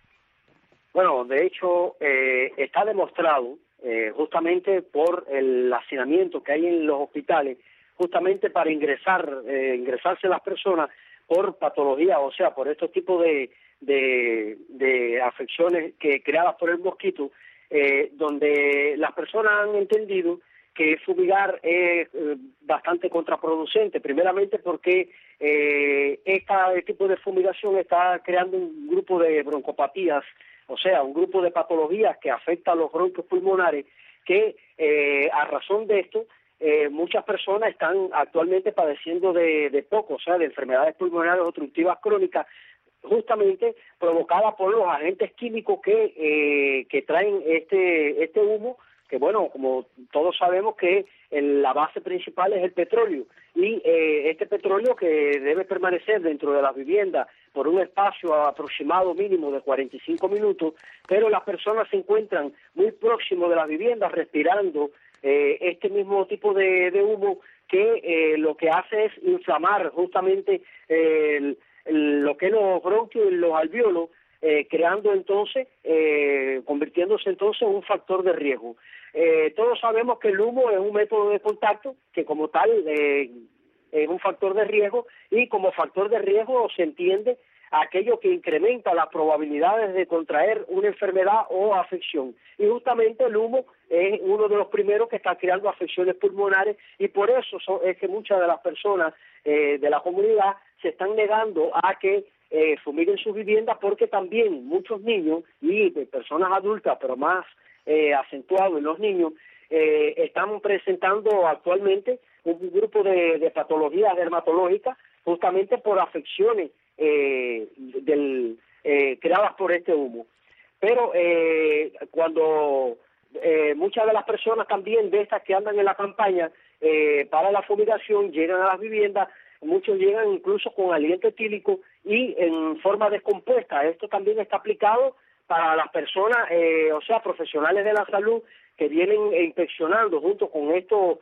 Bueno, de hecho, está demostrado justamente por el hacinamiento que hay en los hospitales, justamente para ingresarse las personas por patología, o sea, por estos tipos de afecciones creadas por el mosquito, donde las personas han entendido que fumigar es bastante contraproducente, primeramente porque este tipo de fumigación está creando un grupo de broncopatías, o sea, un grupo de patologías que afecta a los bronquios pulmonares, que a razón de esto, muchas personas están actualmente padeciendo de POC, o sea, de enfermedades pulmonares obstructivas crónicas, justamente provocadas por los agentes químicos que traen este humo, que bueno, como todos sabemos que la base principal es el petróleo, y este petróleo que debe permanecer dentro de las viviendas por un espacio aproximado mínimo de 45 minutos, pero las personas se encuentran muy próximos de las viviendas respirando este mismo tipo de humo que lo que hace es inflamar justamente lo que es los bronquios y los alvéolos, creando entonces, convirtiéndose entonces en un factor de riesgo. Todos sabemos que el humo es un método de contacto que como tal es un factor de riesgo, y como factor de riesgo se entiende aquello que incrementa las probabilidades de contraer una enfermedad o afección. Y justamente el humo es uno de los primeros que está creando afecciones pulmonares, y por eso es que muchas de las personas de la comunidad se están negando a que fumiguen sus viviendas, porque también muchos niños y personas adultas, pero más acentuado en los niños, están presentando actualmente un grupo de patologías dermatológicas justamente por afecciones creadas por este humo. Pero cuando muchas de las personas también de estas que andan en la campaña para la fumigación llegan a las viviendas, muchos llegan incluso con aliento etílico y en forma descompuesta. Esto también está aplicado para las personas, o sea, profesionales de la salud que vienen inspeccionando junto con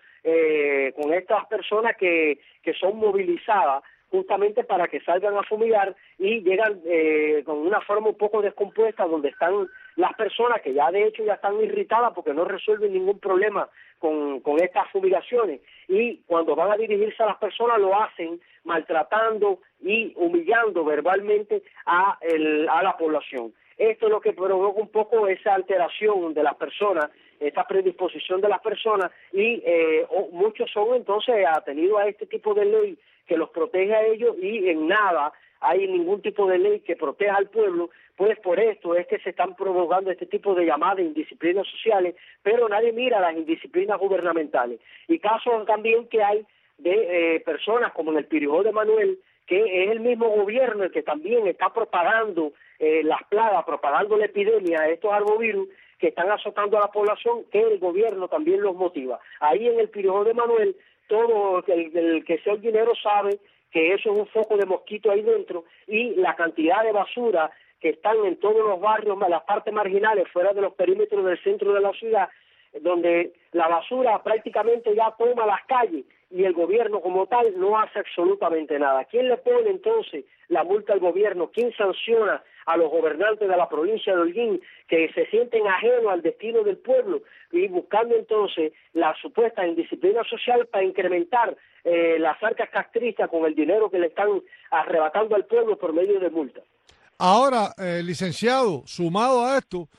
con estas personas que son movilizadas justamente para que salgan a fumigar, y llegan con una forma un poco descompuesta, donde están las personas que ya de hecho ya están irritadas porque no resuelven ningún problema con estas fumigaciones, y cuando van a dirigirse a las personas lo hacen maltratando y humillando verbalmente a la población. Esto es lo que provoca un poco esa alteración de las personas, esta predisposición de las personas, y muchos son entonces atenidos a este tipo de ley que los protege a ellos, y en nada hay ningún tipo de ley que proteja al pueblo. Pues por esto es que se están provocando este tipo de llamadas indisciplinas sociales, pero nadie mira las indisciplinas gubernamentales. Y casos también que hay de personas como en el Pirijó de Manuel, que es el mismo gobierno el que también está propagando las plagas, propagando la epidemia de estos arbovirus que están azotando a la población, que el gobierno también los motiva. Ahí en el Pirijó de Manuel, todo el que sea el dinero sabe que eso es un foco de mosquito ahí dentro, y la cantidad de basura que están en todos los barrios, las partes marginales, fuera de los perímetros del centro de la ciudad, donde la basura prácticamente ya toma las calles, y el gobierno como tal no hace absolutamente nada. ¿Quién le pone entonces la multa al gobierno? ¿Quién sanciona a los gobernantes de la provincia de Holguín, que se sienten ajenos al destino del pueblo y buscando entonces la supuesta indisciplina social para incrementar las arcas castristas con el dinero que le están arrebatando al pueblo por medio de multas? Ahora, licenciado, sumado a esto,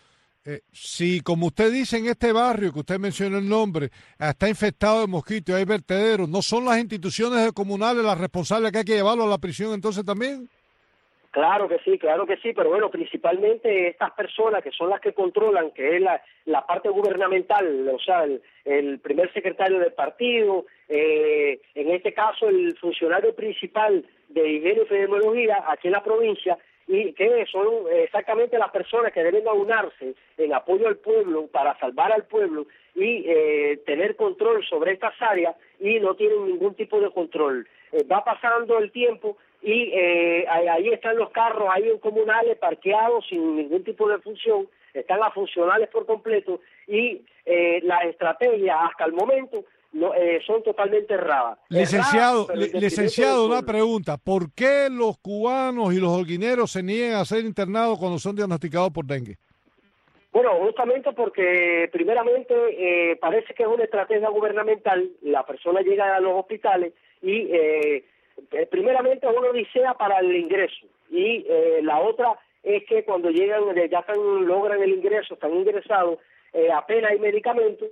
si como usted dice en este barrio que usted mencionó el nombre, está infectado de mosquitos y hay vertederos, ¿no son las instituciones comunales las responsables que hay que llevarlo a la prisión entonces también? Claro que sí, pero bueno, principalmente estas personas que son las que controlan, que es la parte gubernamental, o sea, el primer secretario del partido, en este caso el funcionario principal de higiene y epidemiología aquí en la provincia, y que son exactamente las personas que deben aunarse en apoyo al pueblo para salvar al pueblo y tener control sobre estas áreas, y no tienen ningún tipo de control. Va pasando el tiempo y ahí están los carros ahí en comunales parqueados sin ningún tipo de función, están a funcionales por completo, y las estrategias hasta el momento no, son totalmente erradas. Licenciado, una pregunta. ¿Por qué los cubanos y los holguineros se niegan a ser internados cuando son diagnosticados por dengue? Bueno, justamente porque primeramente parece que es una estrategia gubernamental. La persona llega a los hospitales y primeramente es una odisea para el ingreso, y la otra es que cuando llegan, logran el ingreso, están ingresados, apenas hay medicamentos,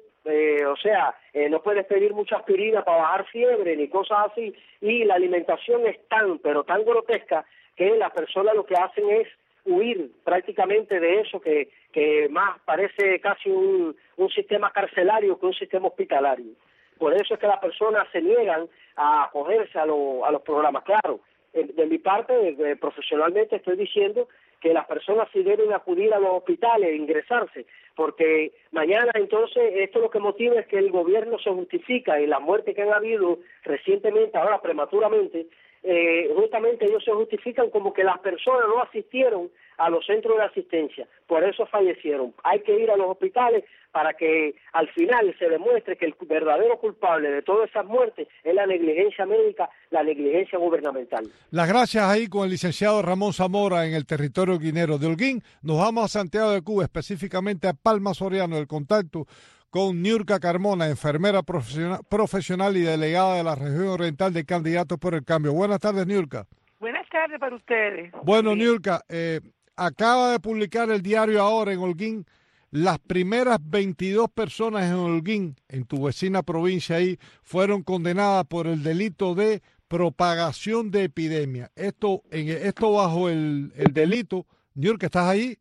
no puedes pedir mucha aspirina para bajar fiebre ni cosas así, y la alimentación es tan grotesca que las personas lo que hacen es huir prácticamente de eso que más parece casi un sistema carcelario que un sistema hospitalario. Por eso es que las personas se niegan a acogerse a los programas. Claro, de mi parte, profesionalmente estoy diciendo que las personas sí deben acudir a los hospitales e ingresarse, porque mañana entonces esto lo que motiva es que el gobierno se justifica en las muertes que han habido recientemente, ahora prematuramente, justamente ellos se justifican como que las personas no asistieron a los centros de asistencia, por eso fallecieron. Hay que ir a los hospitales para que al final se demuestre que el verdadero culpable de todas esas muertes es la negligencia médica, la negligencia gubernamental. Las gracias ahí con el licenciado Ramón Zamora en el territorio guinero de Holguín. Nos vamos a Santiago de Cuba, específicamente a Palma Soriano, el contacto con Niurka Carmona, enfermera profesional y delegada de la región oriental de Candidatos por el Cambio. Buenas tardes, Niurka. Buenas tardes para ustedes. Bueno, Niurka, acaba de publicar el diario Ahora en Holguín las primeras 22 personas en Holguín, en tu vecina provincia ahí, fueron condenadas por el delito de propagación de epidemia. Esto bajo el delito. Niurka, ¿estás ahí?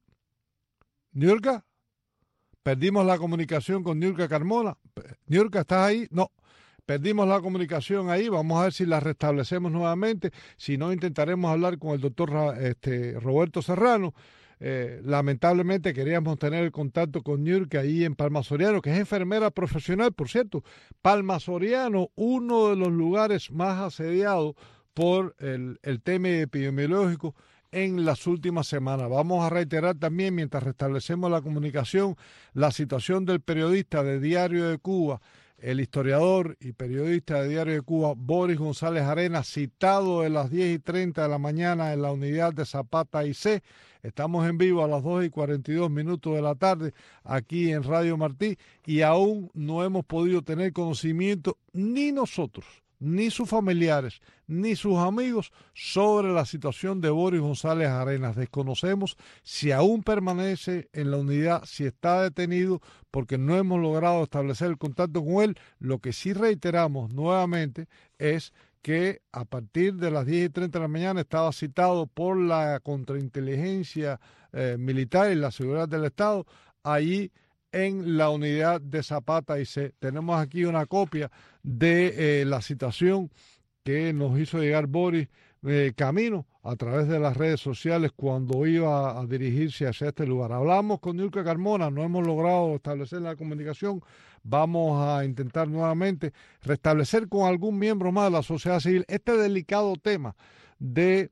Niurka, perdimos la comunicación con Niurka Carmona. Niurka, ¿estás ahí? No. Perdimos la comunicación ahí, vamos a ver si la restablecemos nuevamente, si no intentaremos hablar con el doctor Roberto Serrano. Lamentablemente queríamos tener el contacto con Niurka ahí en Palma Soriano, que es enfermera profesional, por cierto. Palma Soriano, uno de los lugares más asediados por el tema epidemiológico en las últimas semanas. Vamos a reiterar también, mientras restablecemos la comunicación, la situación del periodista de Diario de Cuba, el historiador y periodista de Diario de Cuba, Boris González Arenas, citado de las 10:30 de la mañana en la unidad de Zapata y C. Estamos en vivo a las 2:42 de la tarde aquí en Radio Martí y aún no hemos podido tener conocimiento ni nosotros, ni sus familiares, ni sus amigos sobre la situación de Boris González Arenas. Desconocemos si aún permanece en la unidad, si está detenido, porque no hemos logrado establecer el contacto con él. Lo que sí reiteramos nuevamente es que a partir de las 10:30 de la mañana estaba citado por la contrainteligencia militar y la seguridad del Estado allí en la unidad de Zapata y C. Tenemos aquí una copia de la citación que nos hizo llegar Boris camino a través de las redes sociales cuando iba a dirigirse hacia este lugar. Hablamos con Niurka Carmona, no hemos logrado establecer la comunicación. Vamos a intentar nuevamente restablecer con algún miembro más de la sociedad civil este delicado tema de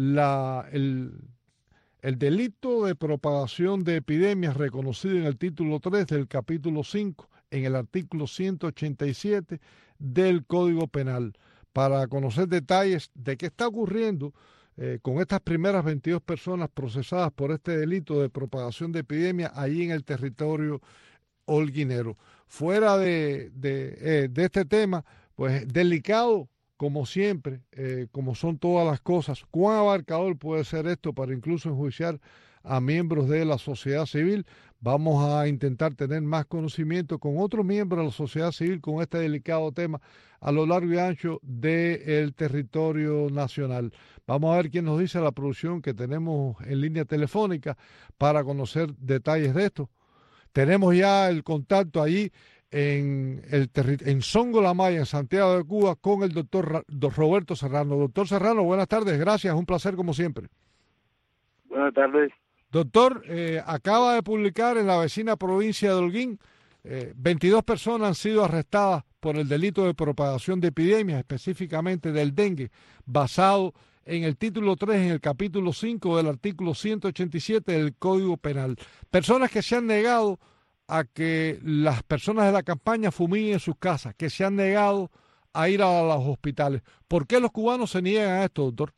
el delito de propagación de epidemias reconocido en el título 3 del capítulo 5, en el artículo 187 del Código Penal, para conocer detalles de qué está ocurriendo con estas primeras 22 personas procesadas por este delito de propagación de epidemia allí en el territorio holguinero. Fuera de este tema, pues delicado, como siempre, como son todas las cosas. ¿Cuán abarcador puede ser esto para incluso enjuiciar a miembros de la sociedad civil? Vamos a intentar tener más conocimiento con otros miembros de la sociedad civil con este delicado tema a lo largo y ancho del territorio nacional. Vamos a ver quién nos dice la producción que tenemos en línea telefónica para conocer detalles de esto. Tenemos ya el contacto allí en Songo La Maya, en Santiago de Cuba, con el doctor Roberto Serrano. Doctor Serrano, buenas tardes, gracias, un placer como siempre. Buenas tardes. Doctor, acaba de publicar en la vecina provincia de Holguín, 22 personas han sido arrestadas por el delito de propagación de epidemias, específicamente del dengue, basado en el título 3, en el capítulo 5 del artículo 187 del Código Penal. Personas que se han negado a que las personas de la campaña fumiguen en sus casas, que se han negado a ir a los hospitales. ¿Por qué los cubanos se niegan a esto, doctor?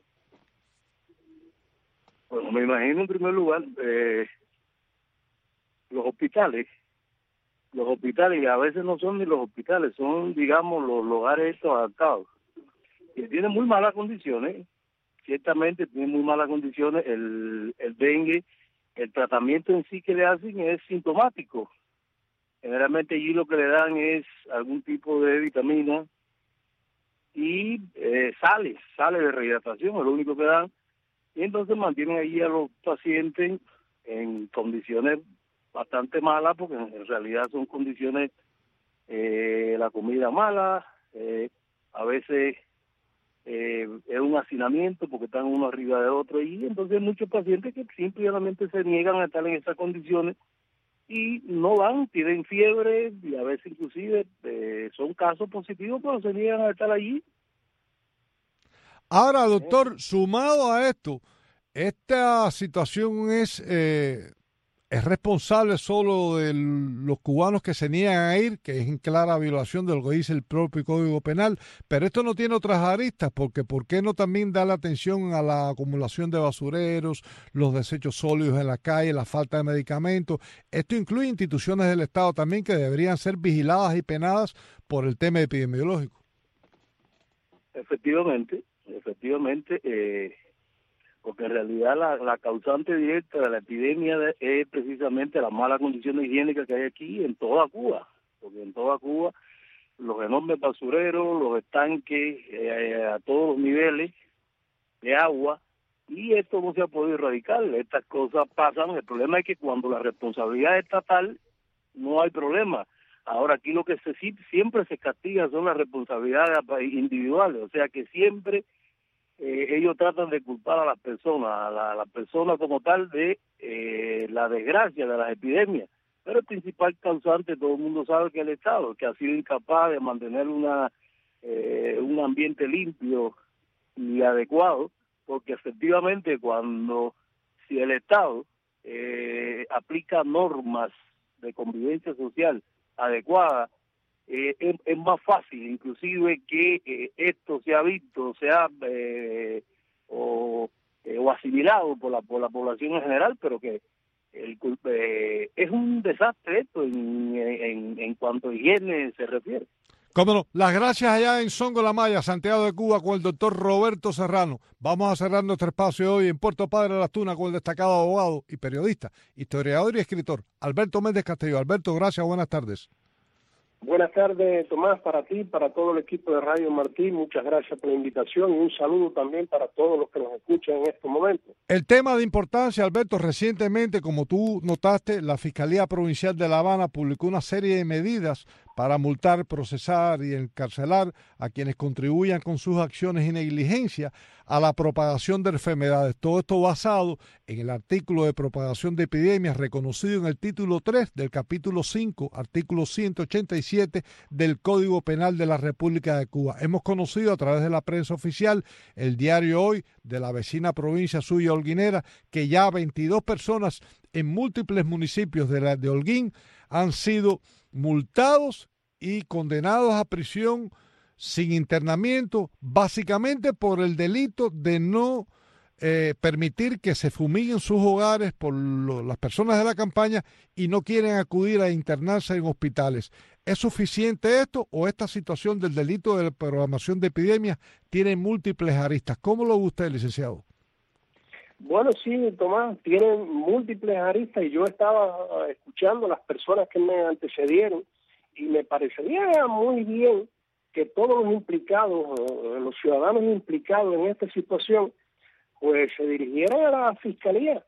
Bueno, me imagino en primer lugar los hospitales, y a veces no son ni los hospitales, son, digamos, los lugares estos adaptados, que tienen muy malas condiciones, ciertamente tienen muy malas condiciones. El dengue el tratamiento en sí que le hacen es sintomático. Generalmente allí lo que le dan es algún tipo de vitamina y sale de rehidratación, es lo único que dan, y entonces mantienen allí a los pacientes en condiciones bastante malas, porque en realidad son condiciones, la comida mala, a veces es un hacinamiento porque están uno arriba de otro, y entonces hay muchos pacientes que simplemente se niegan a estar en esas condiciones y no van, tienen fiebre, y a veces inclusive son casos positivos, pero se niegan a estar allí. Ahora, doctor, sumado a esto, esta situación es responsable solo de los cubanos que se niegan a ir, que es en clara violación de lo que dice el propio Código Penal, pero esto no tiene otras aristas, porque ¿por qué no también da la atención a la acumulación de basureros, los desechos sólidos en la calle, la falta de medicamentos? Esto incluye instituciones del Estado también que deberían ser vigiladas y penadas por el tema epidemiológico. Efectivamente, porque en realidad la causante directa de la epidemia es precisamente las malas condiciones higiénicas que hay aquí en toda Cuba, porque en toda Cuba los enormes basureros, los estanques a todos los niveles de agua, y esto no se ha podido erradicar. Estas cosas pasan, el problema es que cuando la responsabilidad es estatal no hay problema. Ahora aquí lo que siempre se castiga son las responsabilidades individuales, o sea que siempre ellos tratan de culpar a las personas, a la persona como tal de la desgracia de las epidemias. Pero el principal causante, todo el mundo sabe que es el Estado, que ha sido incapaz de mantener un ambiente limpio y adecuado, porque efectivamente si el Estado aplica normas de convivencia social adecuadas, es más fácil inclusive que esto sea visto, o asimilado por la población en general, pero que es un desastre esto en cuanto a higiene se refiere. Cómo no, las gracias allá en Songo La Maya, Santiago de Cuba, con el doctor Roberto Serrano. Vamos a cerrar nuestro espacio hoy en Puerto Padre de las Tunas con el destacado abogado y periodista, historiador y escritor Alberto Méndez Castillo. Alberto, gracias, buenas tardes. Buenas tardes, Tomás, para ti, para todo el equipo de Radio Martí. Muchas gracias por la invitación y un saludo también para todos los que nos escuchan en estos momentos. El tema de importancia, Alberto, recientemente, como tú notaste, la Fiscalía Provincial de La Habana publicó una serie de medidas para multar, procesar y encarcelar a quienes contribuyan con sus acciones y negligencia a la propagación de enfermedades. Todo esto basado en el artículo de propagación de epidemias reconocido en el título 3 del capítulo 5, artículo 187 del Código Penal de la República de Cuba. Hemos conocido a través de la prensa oficial, el diario Hoy, de la vecina provincia suya holguinera, que ya 22 personas en múltiples municipios de Holguín han sido multados y condenados a prisión sin internamiento, básicamente por el delito de no permitir que se fumiguen sus hogares por las personas de la campaña y no quieren acudir a internarse en hospitales. ¿Es suficiente esto o esta situación del delito de programación de epidemias tiene múltiples aristas? ¿Cómo lo ve usted, licenciado? Bueno, sí, Tomás, tienen múltiples aristas y yo estaba escuchando a las personas que me antecedieron y me parecería muy bien que todos los implicados, los ciudadanos implicados en esta situación, pues se dirigieran a la Fiscalía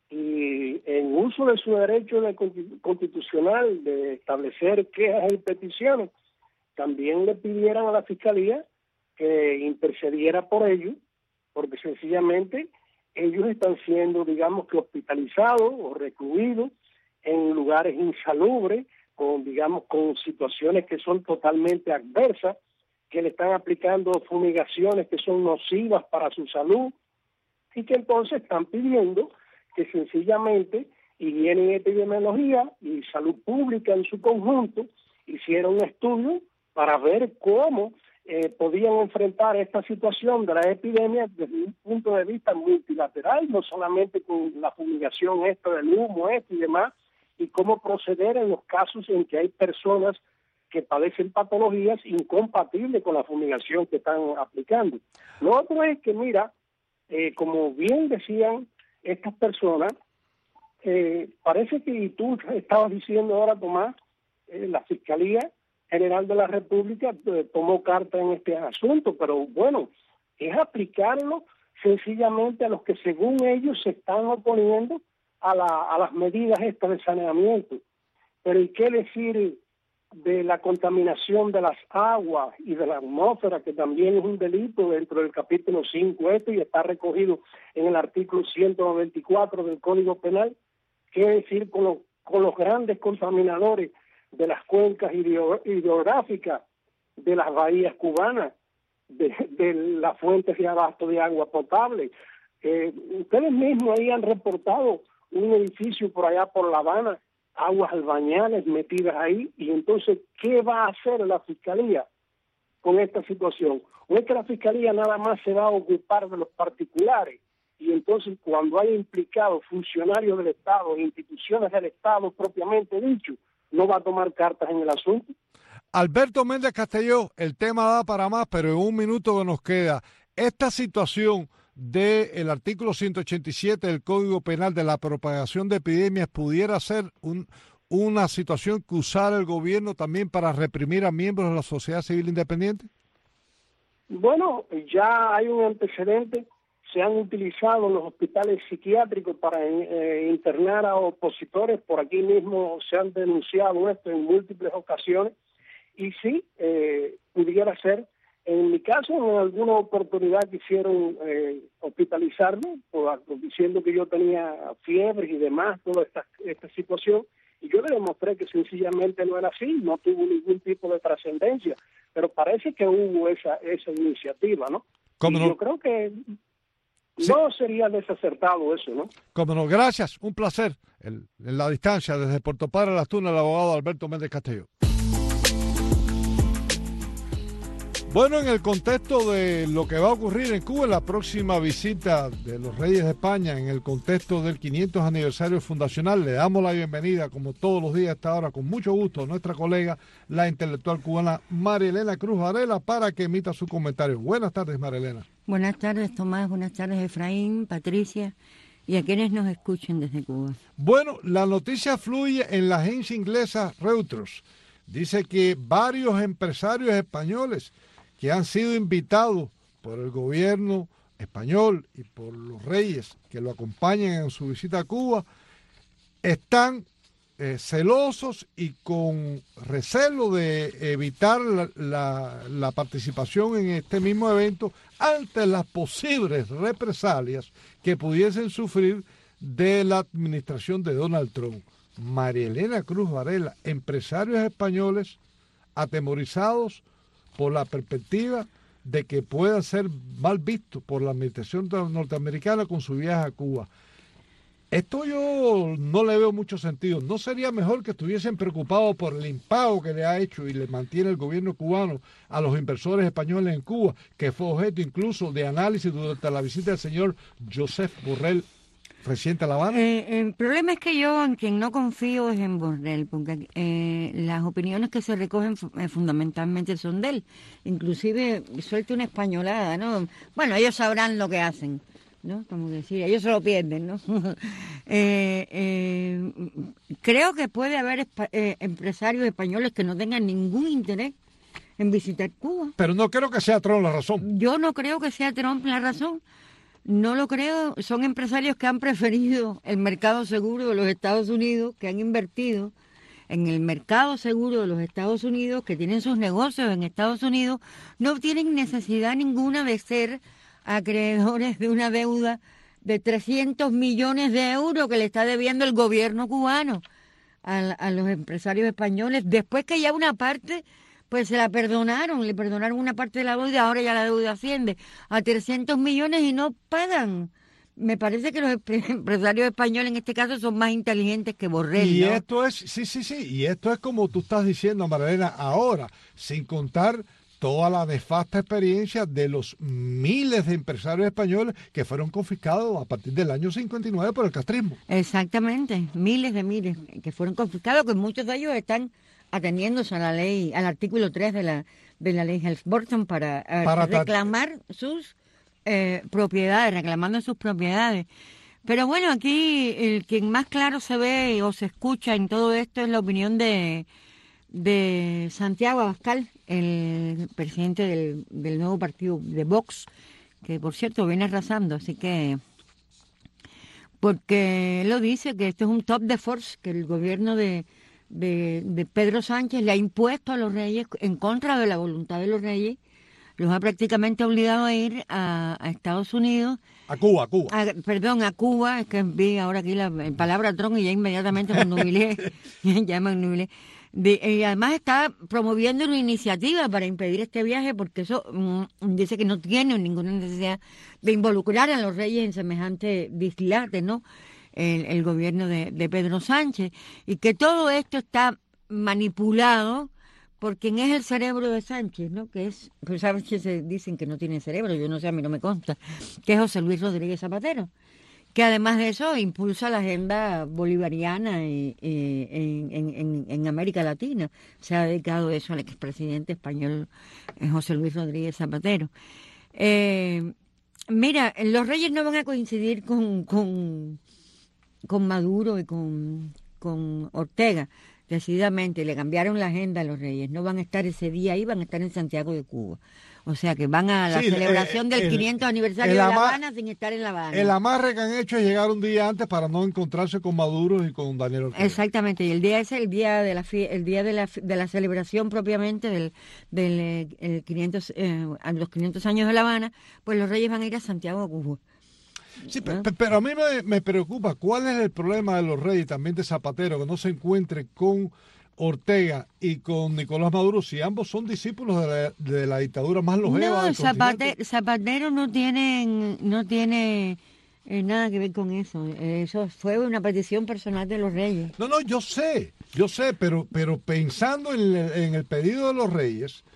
y en uso de su derecho constitucional de establecer quejas y peticiones, también le pidieran a la Fiscalía que intercediera por ellos, porque sencillamente ellos están siendo, digamos, que hospitalizados o recluidos en lugares insalubres, con situaciones que son totalmente adversas, que le están aplicando fumigaciones que son nocivas para su salud, y que entonces están pidiendo que sencillamente Higiene y Epidemiología y Salud Pública en su conjunto hicieran un estudio para ver cómo podían enfrentar esta situación de la epidemia desde un punto de vista multilateral, no solamente con la fumigación del humo y demás, y cómo proceder en los casos en que hay personas que padecen patologías incompatibles con la fumigación que están aplicando. Lo otro es que, mira, como bien decían estas personas, parece que, y tú estabas diciendo ahora, Tomás, la Fiscalía General de la República tomó carta en este asunto, pero bueno, es aplicarlo sencillamente a los que según ellos se están oponiendo a las medidas estas de saneamiento. Pero ¿y qué decir de la contaminación de las aguas y de la atmósfera, que también es un delito dentro del capítulo 5 y está recogido en el artículo 194 del Código Penal? ¿Qué decir con los grandes contaminadores de las cuencas hidrográficas, de las bahías cubanas, de las fuentes de abasto de agua potable? Ustedes mismos ahí han reportado un edificio por allá por La Habana, aguas albañales metidas ahí, y entonces, ¿qué va a hacer la Fiscalía con esta situación? ¿O es que la Fiscalía nada más se va a ocupar de los particulares? Y entonces, cuando hay implicados funcionarios del Estado, instituciones del Estado propiamente dicho, no va a tomar cartas en el asunto. Alberto Méndez Castelló, el tema da para más, pero en un minuto que nos queda, esta situación del artículo 187 del Código Penal de la propagación de epidemias pudiera ser una situación que usara el gobierno también para reprimir a miembros de la sociedad civil independiente. Bueno, ya hay un antecedente. Se han utilizado los hospitales psiquiátricos para internar a opositores. Por aquí mismo se han denunciado esto en múltiples ocasiones. Y sí, pudiera ser. En mi caso, en alguna oportunidad quisieron hospitalizarme, diciendo que yo tenía fiebre y demás, toda esta situación. Y yo le demostré que sencillamente no era así, no tuvo ningún tipo de trascendencia. Pero parece que hubo esa iniciativa, ¿no? ¿Cómo no? Yo creo que no sería desacertado eso, ¿no? Cómo no, gracias, un placer. En la distancia, desde Puerto Padre Las Tunas, el abogado Alberto Méndez Castelló. Bueno, en el contexto de lo que va a ocurrir en Cuba en la próxima visita de los Reyes de España, en el contexto del 500 aniversario fundacional, le damos la bienvenida, como todos los días a esta hora, con mucho gusto, a nuestra colega, la intelectual cubana María Elena Cruz Varela, para que emita su comentario. Buenas tardes, María Elena. Buenas tardes, Tomás. Buenas tardes, Efraín, Patricia, y a quienes nos escuchen desde Cuba. Bueno, la noticia fluye en la agencia inglesa Reuters. Dice que varios empresarios españoles que han sido invitados por el gobierno español y por los reyes que lo acompañan en su visita a Cuba, están celosos y con recelo de evitar la participación en este mismo evento ante las posibles represalias que pudiesen sufrir de la administración de Donald Trump. María Elena Cruz Varela, empresarios españoles atemorizados por la perspectiva de que pueda ser mal visto por la administración norteamericana con su viaje a Cuba. Esto yo no le veo mucho sentido. ¿No sería mejor que estuviesen preocupados por el impago que le ha hecho y le mantiene el gobierno cubano a los inversores españoles en Cuba, que fue objeto incluso de análisis durante la visita del señor Josep Borrell reciente a La Habana? El problema es que yo en quien no confío es en Borrell, porque las opiniones que se recogen fundamentalmente son de él. Inclusive suelta una españolada, ¿no? Bueno, ellos sabrán lo que hacen, ¿no? Como decir, ellos se lo pierden, ¿no? Creo que puede haber empresarios españoles que no tengan ningún interés en visitar Cuba. Pero no creo que sea Trump la razón. Yo no creo que sea Trump la razón. No lo creo. Son empresarios que han preferido el mercado seguro de los Estados Unidos, que han invertido en el mercado seguro de los Estados Unidos, que tienen sus negocios en Estados Unidos, no tienen necesidad ninguna de ser acreedores de una deuda de 300 millones de euros que le está debiendo el gobierno cubano a los empresarios españoles, después que ya una parte pues se la perdonaron, le perdonaron una parte de la deuda, ahora ya la deuda asciende a 300 millones y no pagan. Me parece que los empresarios españoles en este caso son más inteligentes que Borrell, y ¿no? Esto es, sí, y esto es como tú estás diciendo, Marilena, ahora, sin contar toda la nefasta experiencia de los miles de empresarios españoles que fueron confiscados a partir del año 59 por el castrismo. Exactamente, miles que fueron confiscados, que muchos de ellos están atendiéndose a la ley, al artículo 3 de la ley Helms-Burton para reclamar sus propiedades, reclamando sus propiedades. Pero bueno, aquí el quien más claro se ve o se escucha en todo esto es la opinión de Santiago Abascal, el presidente del nuevo partido de Vox, que por cierto viene arrasando, así que... Porque él lo dice, que esto es un top de force, que el gobierno de Pedro Sánchez le ha impuesto a los reyes, en contra de la voluntad de los reyes, los ha prácticamente obligado a ir a Estados Unidos. A Cuba. A Cuba, es que vi ahora aquí la palabra Trump y ya inmediatamente me nubilé, ya me nubilé. Y además está promoviendo una iniciativa para impedir este viaje, porque eso dice que no tiene ninguna necesidad de involucrar a los reyes en semejante dislate, ¿no? El gobierno de Pedro Sánchez, y que todo esto está manipulado por quien es el cerebro de Sánchez, ¿no? Que es, pues sabes que se dicen que no tiene cerebro, yo no sé, a mí no me consta, que es José Luis Rodríguez Zapatero, que además de eso impulsa la agenda bolivariana en América Latina. Se ha dedicado eso al expresidente español José Luis Rodríguez Zapatero. Mira, los reyes no van a coincidir con Maduro y con Ortega, decididamente. Le cambiaron la agenda a los reyes. No van a estar ese día ahí, van a estar en Santiago de Cuba. O sea, que van a la celebración del 500 aniversario de La Habana sin estar en La Habana. El amarre que han hecho es llegar un día antes para no encontrarse con Maduro y con Daniel Ortega. Exactamente, y el día es el día de la celebración propiamente del 500, los 500 años de La Habana, pues los reyes van a ir a Santiago de Cuba. Sí, pero a mí me preocupa cuál es el problema de los reyes, también de Zapatero, que no se encuentre con Ortega y con Nicolás Maduro, si ambos son discípulos de la dictadura más longeva del continente. Zapatero no tiene nada que ver con eso. Eso fue una petición personal de los reyes. No, yo sé, pero pensando en el pedido de los reyes,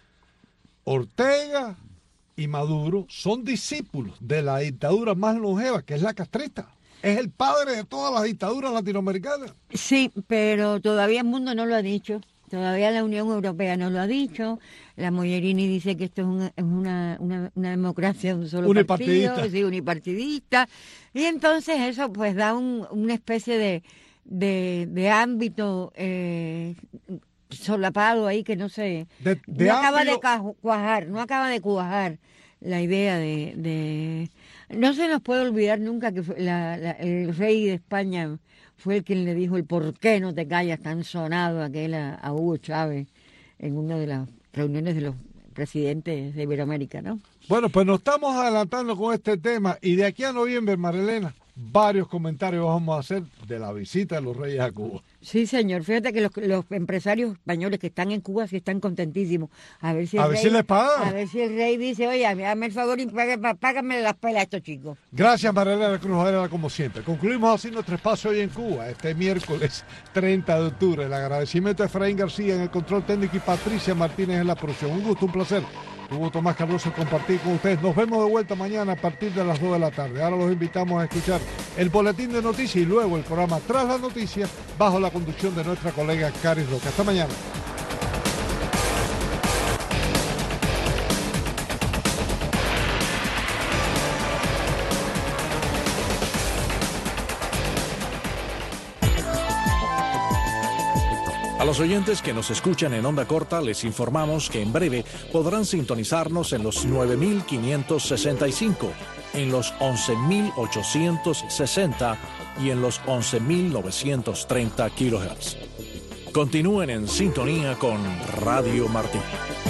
Ortega y Maduro son discípulos de la dictadura más longeva, que es la castrista. Es el padre de todas las dictaduras latinoamericanas. Sí, pero todavía el mundo no lo ha dicho. Todavía la Unión Europea no lo ha dicho. La Mogherini dice que esto es una democracia de un solo partido, sí, unipartidista. Y entonces eso pues da una especie de ámbito solapado ahí que no sé, no acaba de cuajar la idea de no se nos puede olvidar nunca que el rey de España fue el quien le dijo el por qué no te callas, tan sonado aquel a Hugo Chávez en una de las reuniones de los presidentes de Iberoamérica, ¿no? Bueno, pues nos estamos adelantando con este tema y de aquí a noviembre, Marilena, varios comentarios vamos a hacer de la visita de los reyes a Cuba. Sí, señor. Fíjate que los empresarios españoles que están en Cuba sí están contentísimos. A ver si les pagan. A ver si el rey dice, oye, hazme el favor y págame las pelas a estos chicos. Gracias, Marilena Cruz Varela, como siempre. Concluimos así nuestro espacio hoy en Cuba, este miércoles 30 de octubre. El agradecimiento a Efraín García en el control técnico y Patricia Martínez en la producción. Un gusto, un placer. Hugo Tomás Cardoso compartir con ustedes. Nos vemos de vuelta mañana a partir de las 2 de la tarde. Ahora los invitamos a escuchar el boletín de noticias y luego el programa Tras las Noticias bajo la conducción de nuestra colega Caris Roca. Hasta mañana. A los oyentes que nos escuchan en onda corta les informamos que en breve podrán sintonizarnos en los 9.565, en los 11.860 y en los 11.930 kHz. Continúen en sintonía con Radio Martí.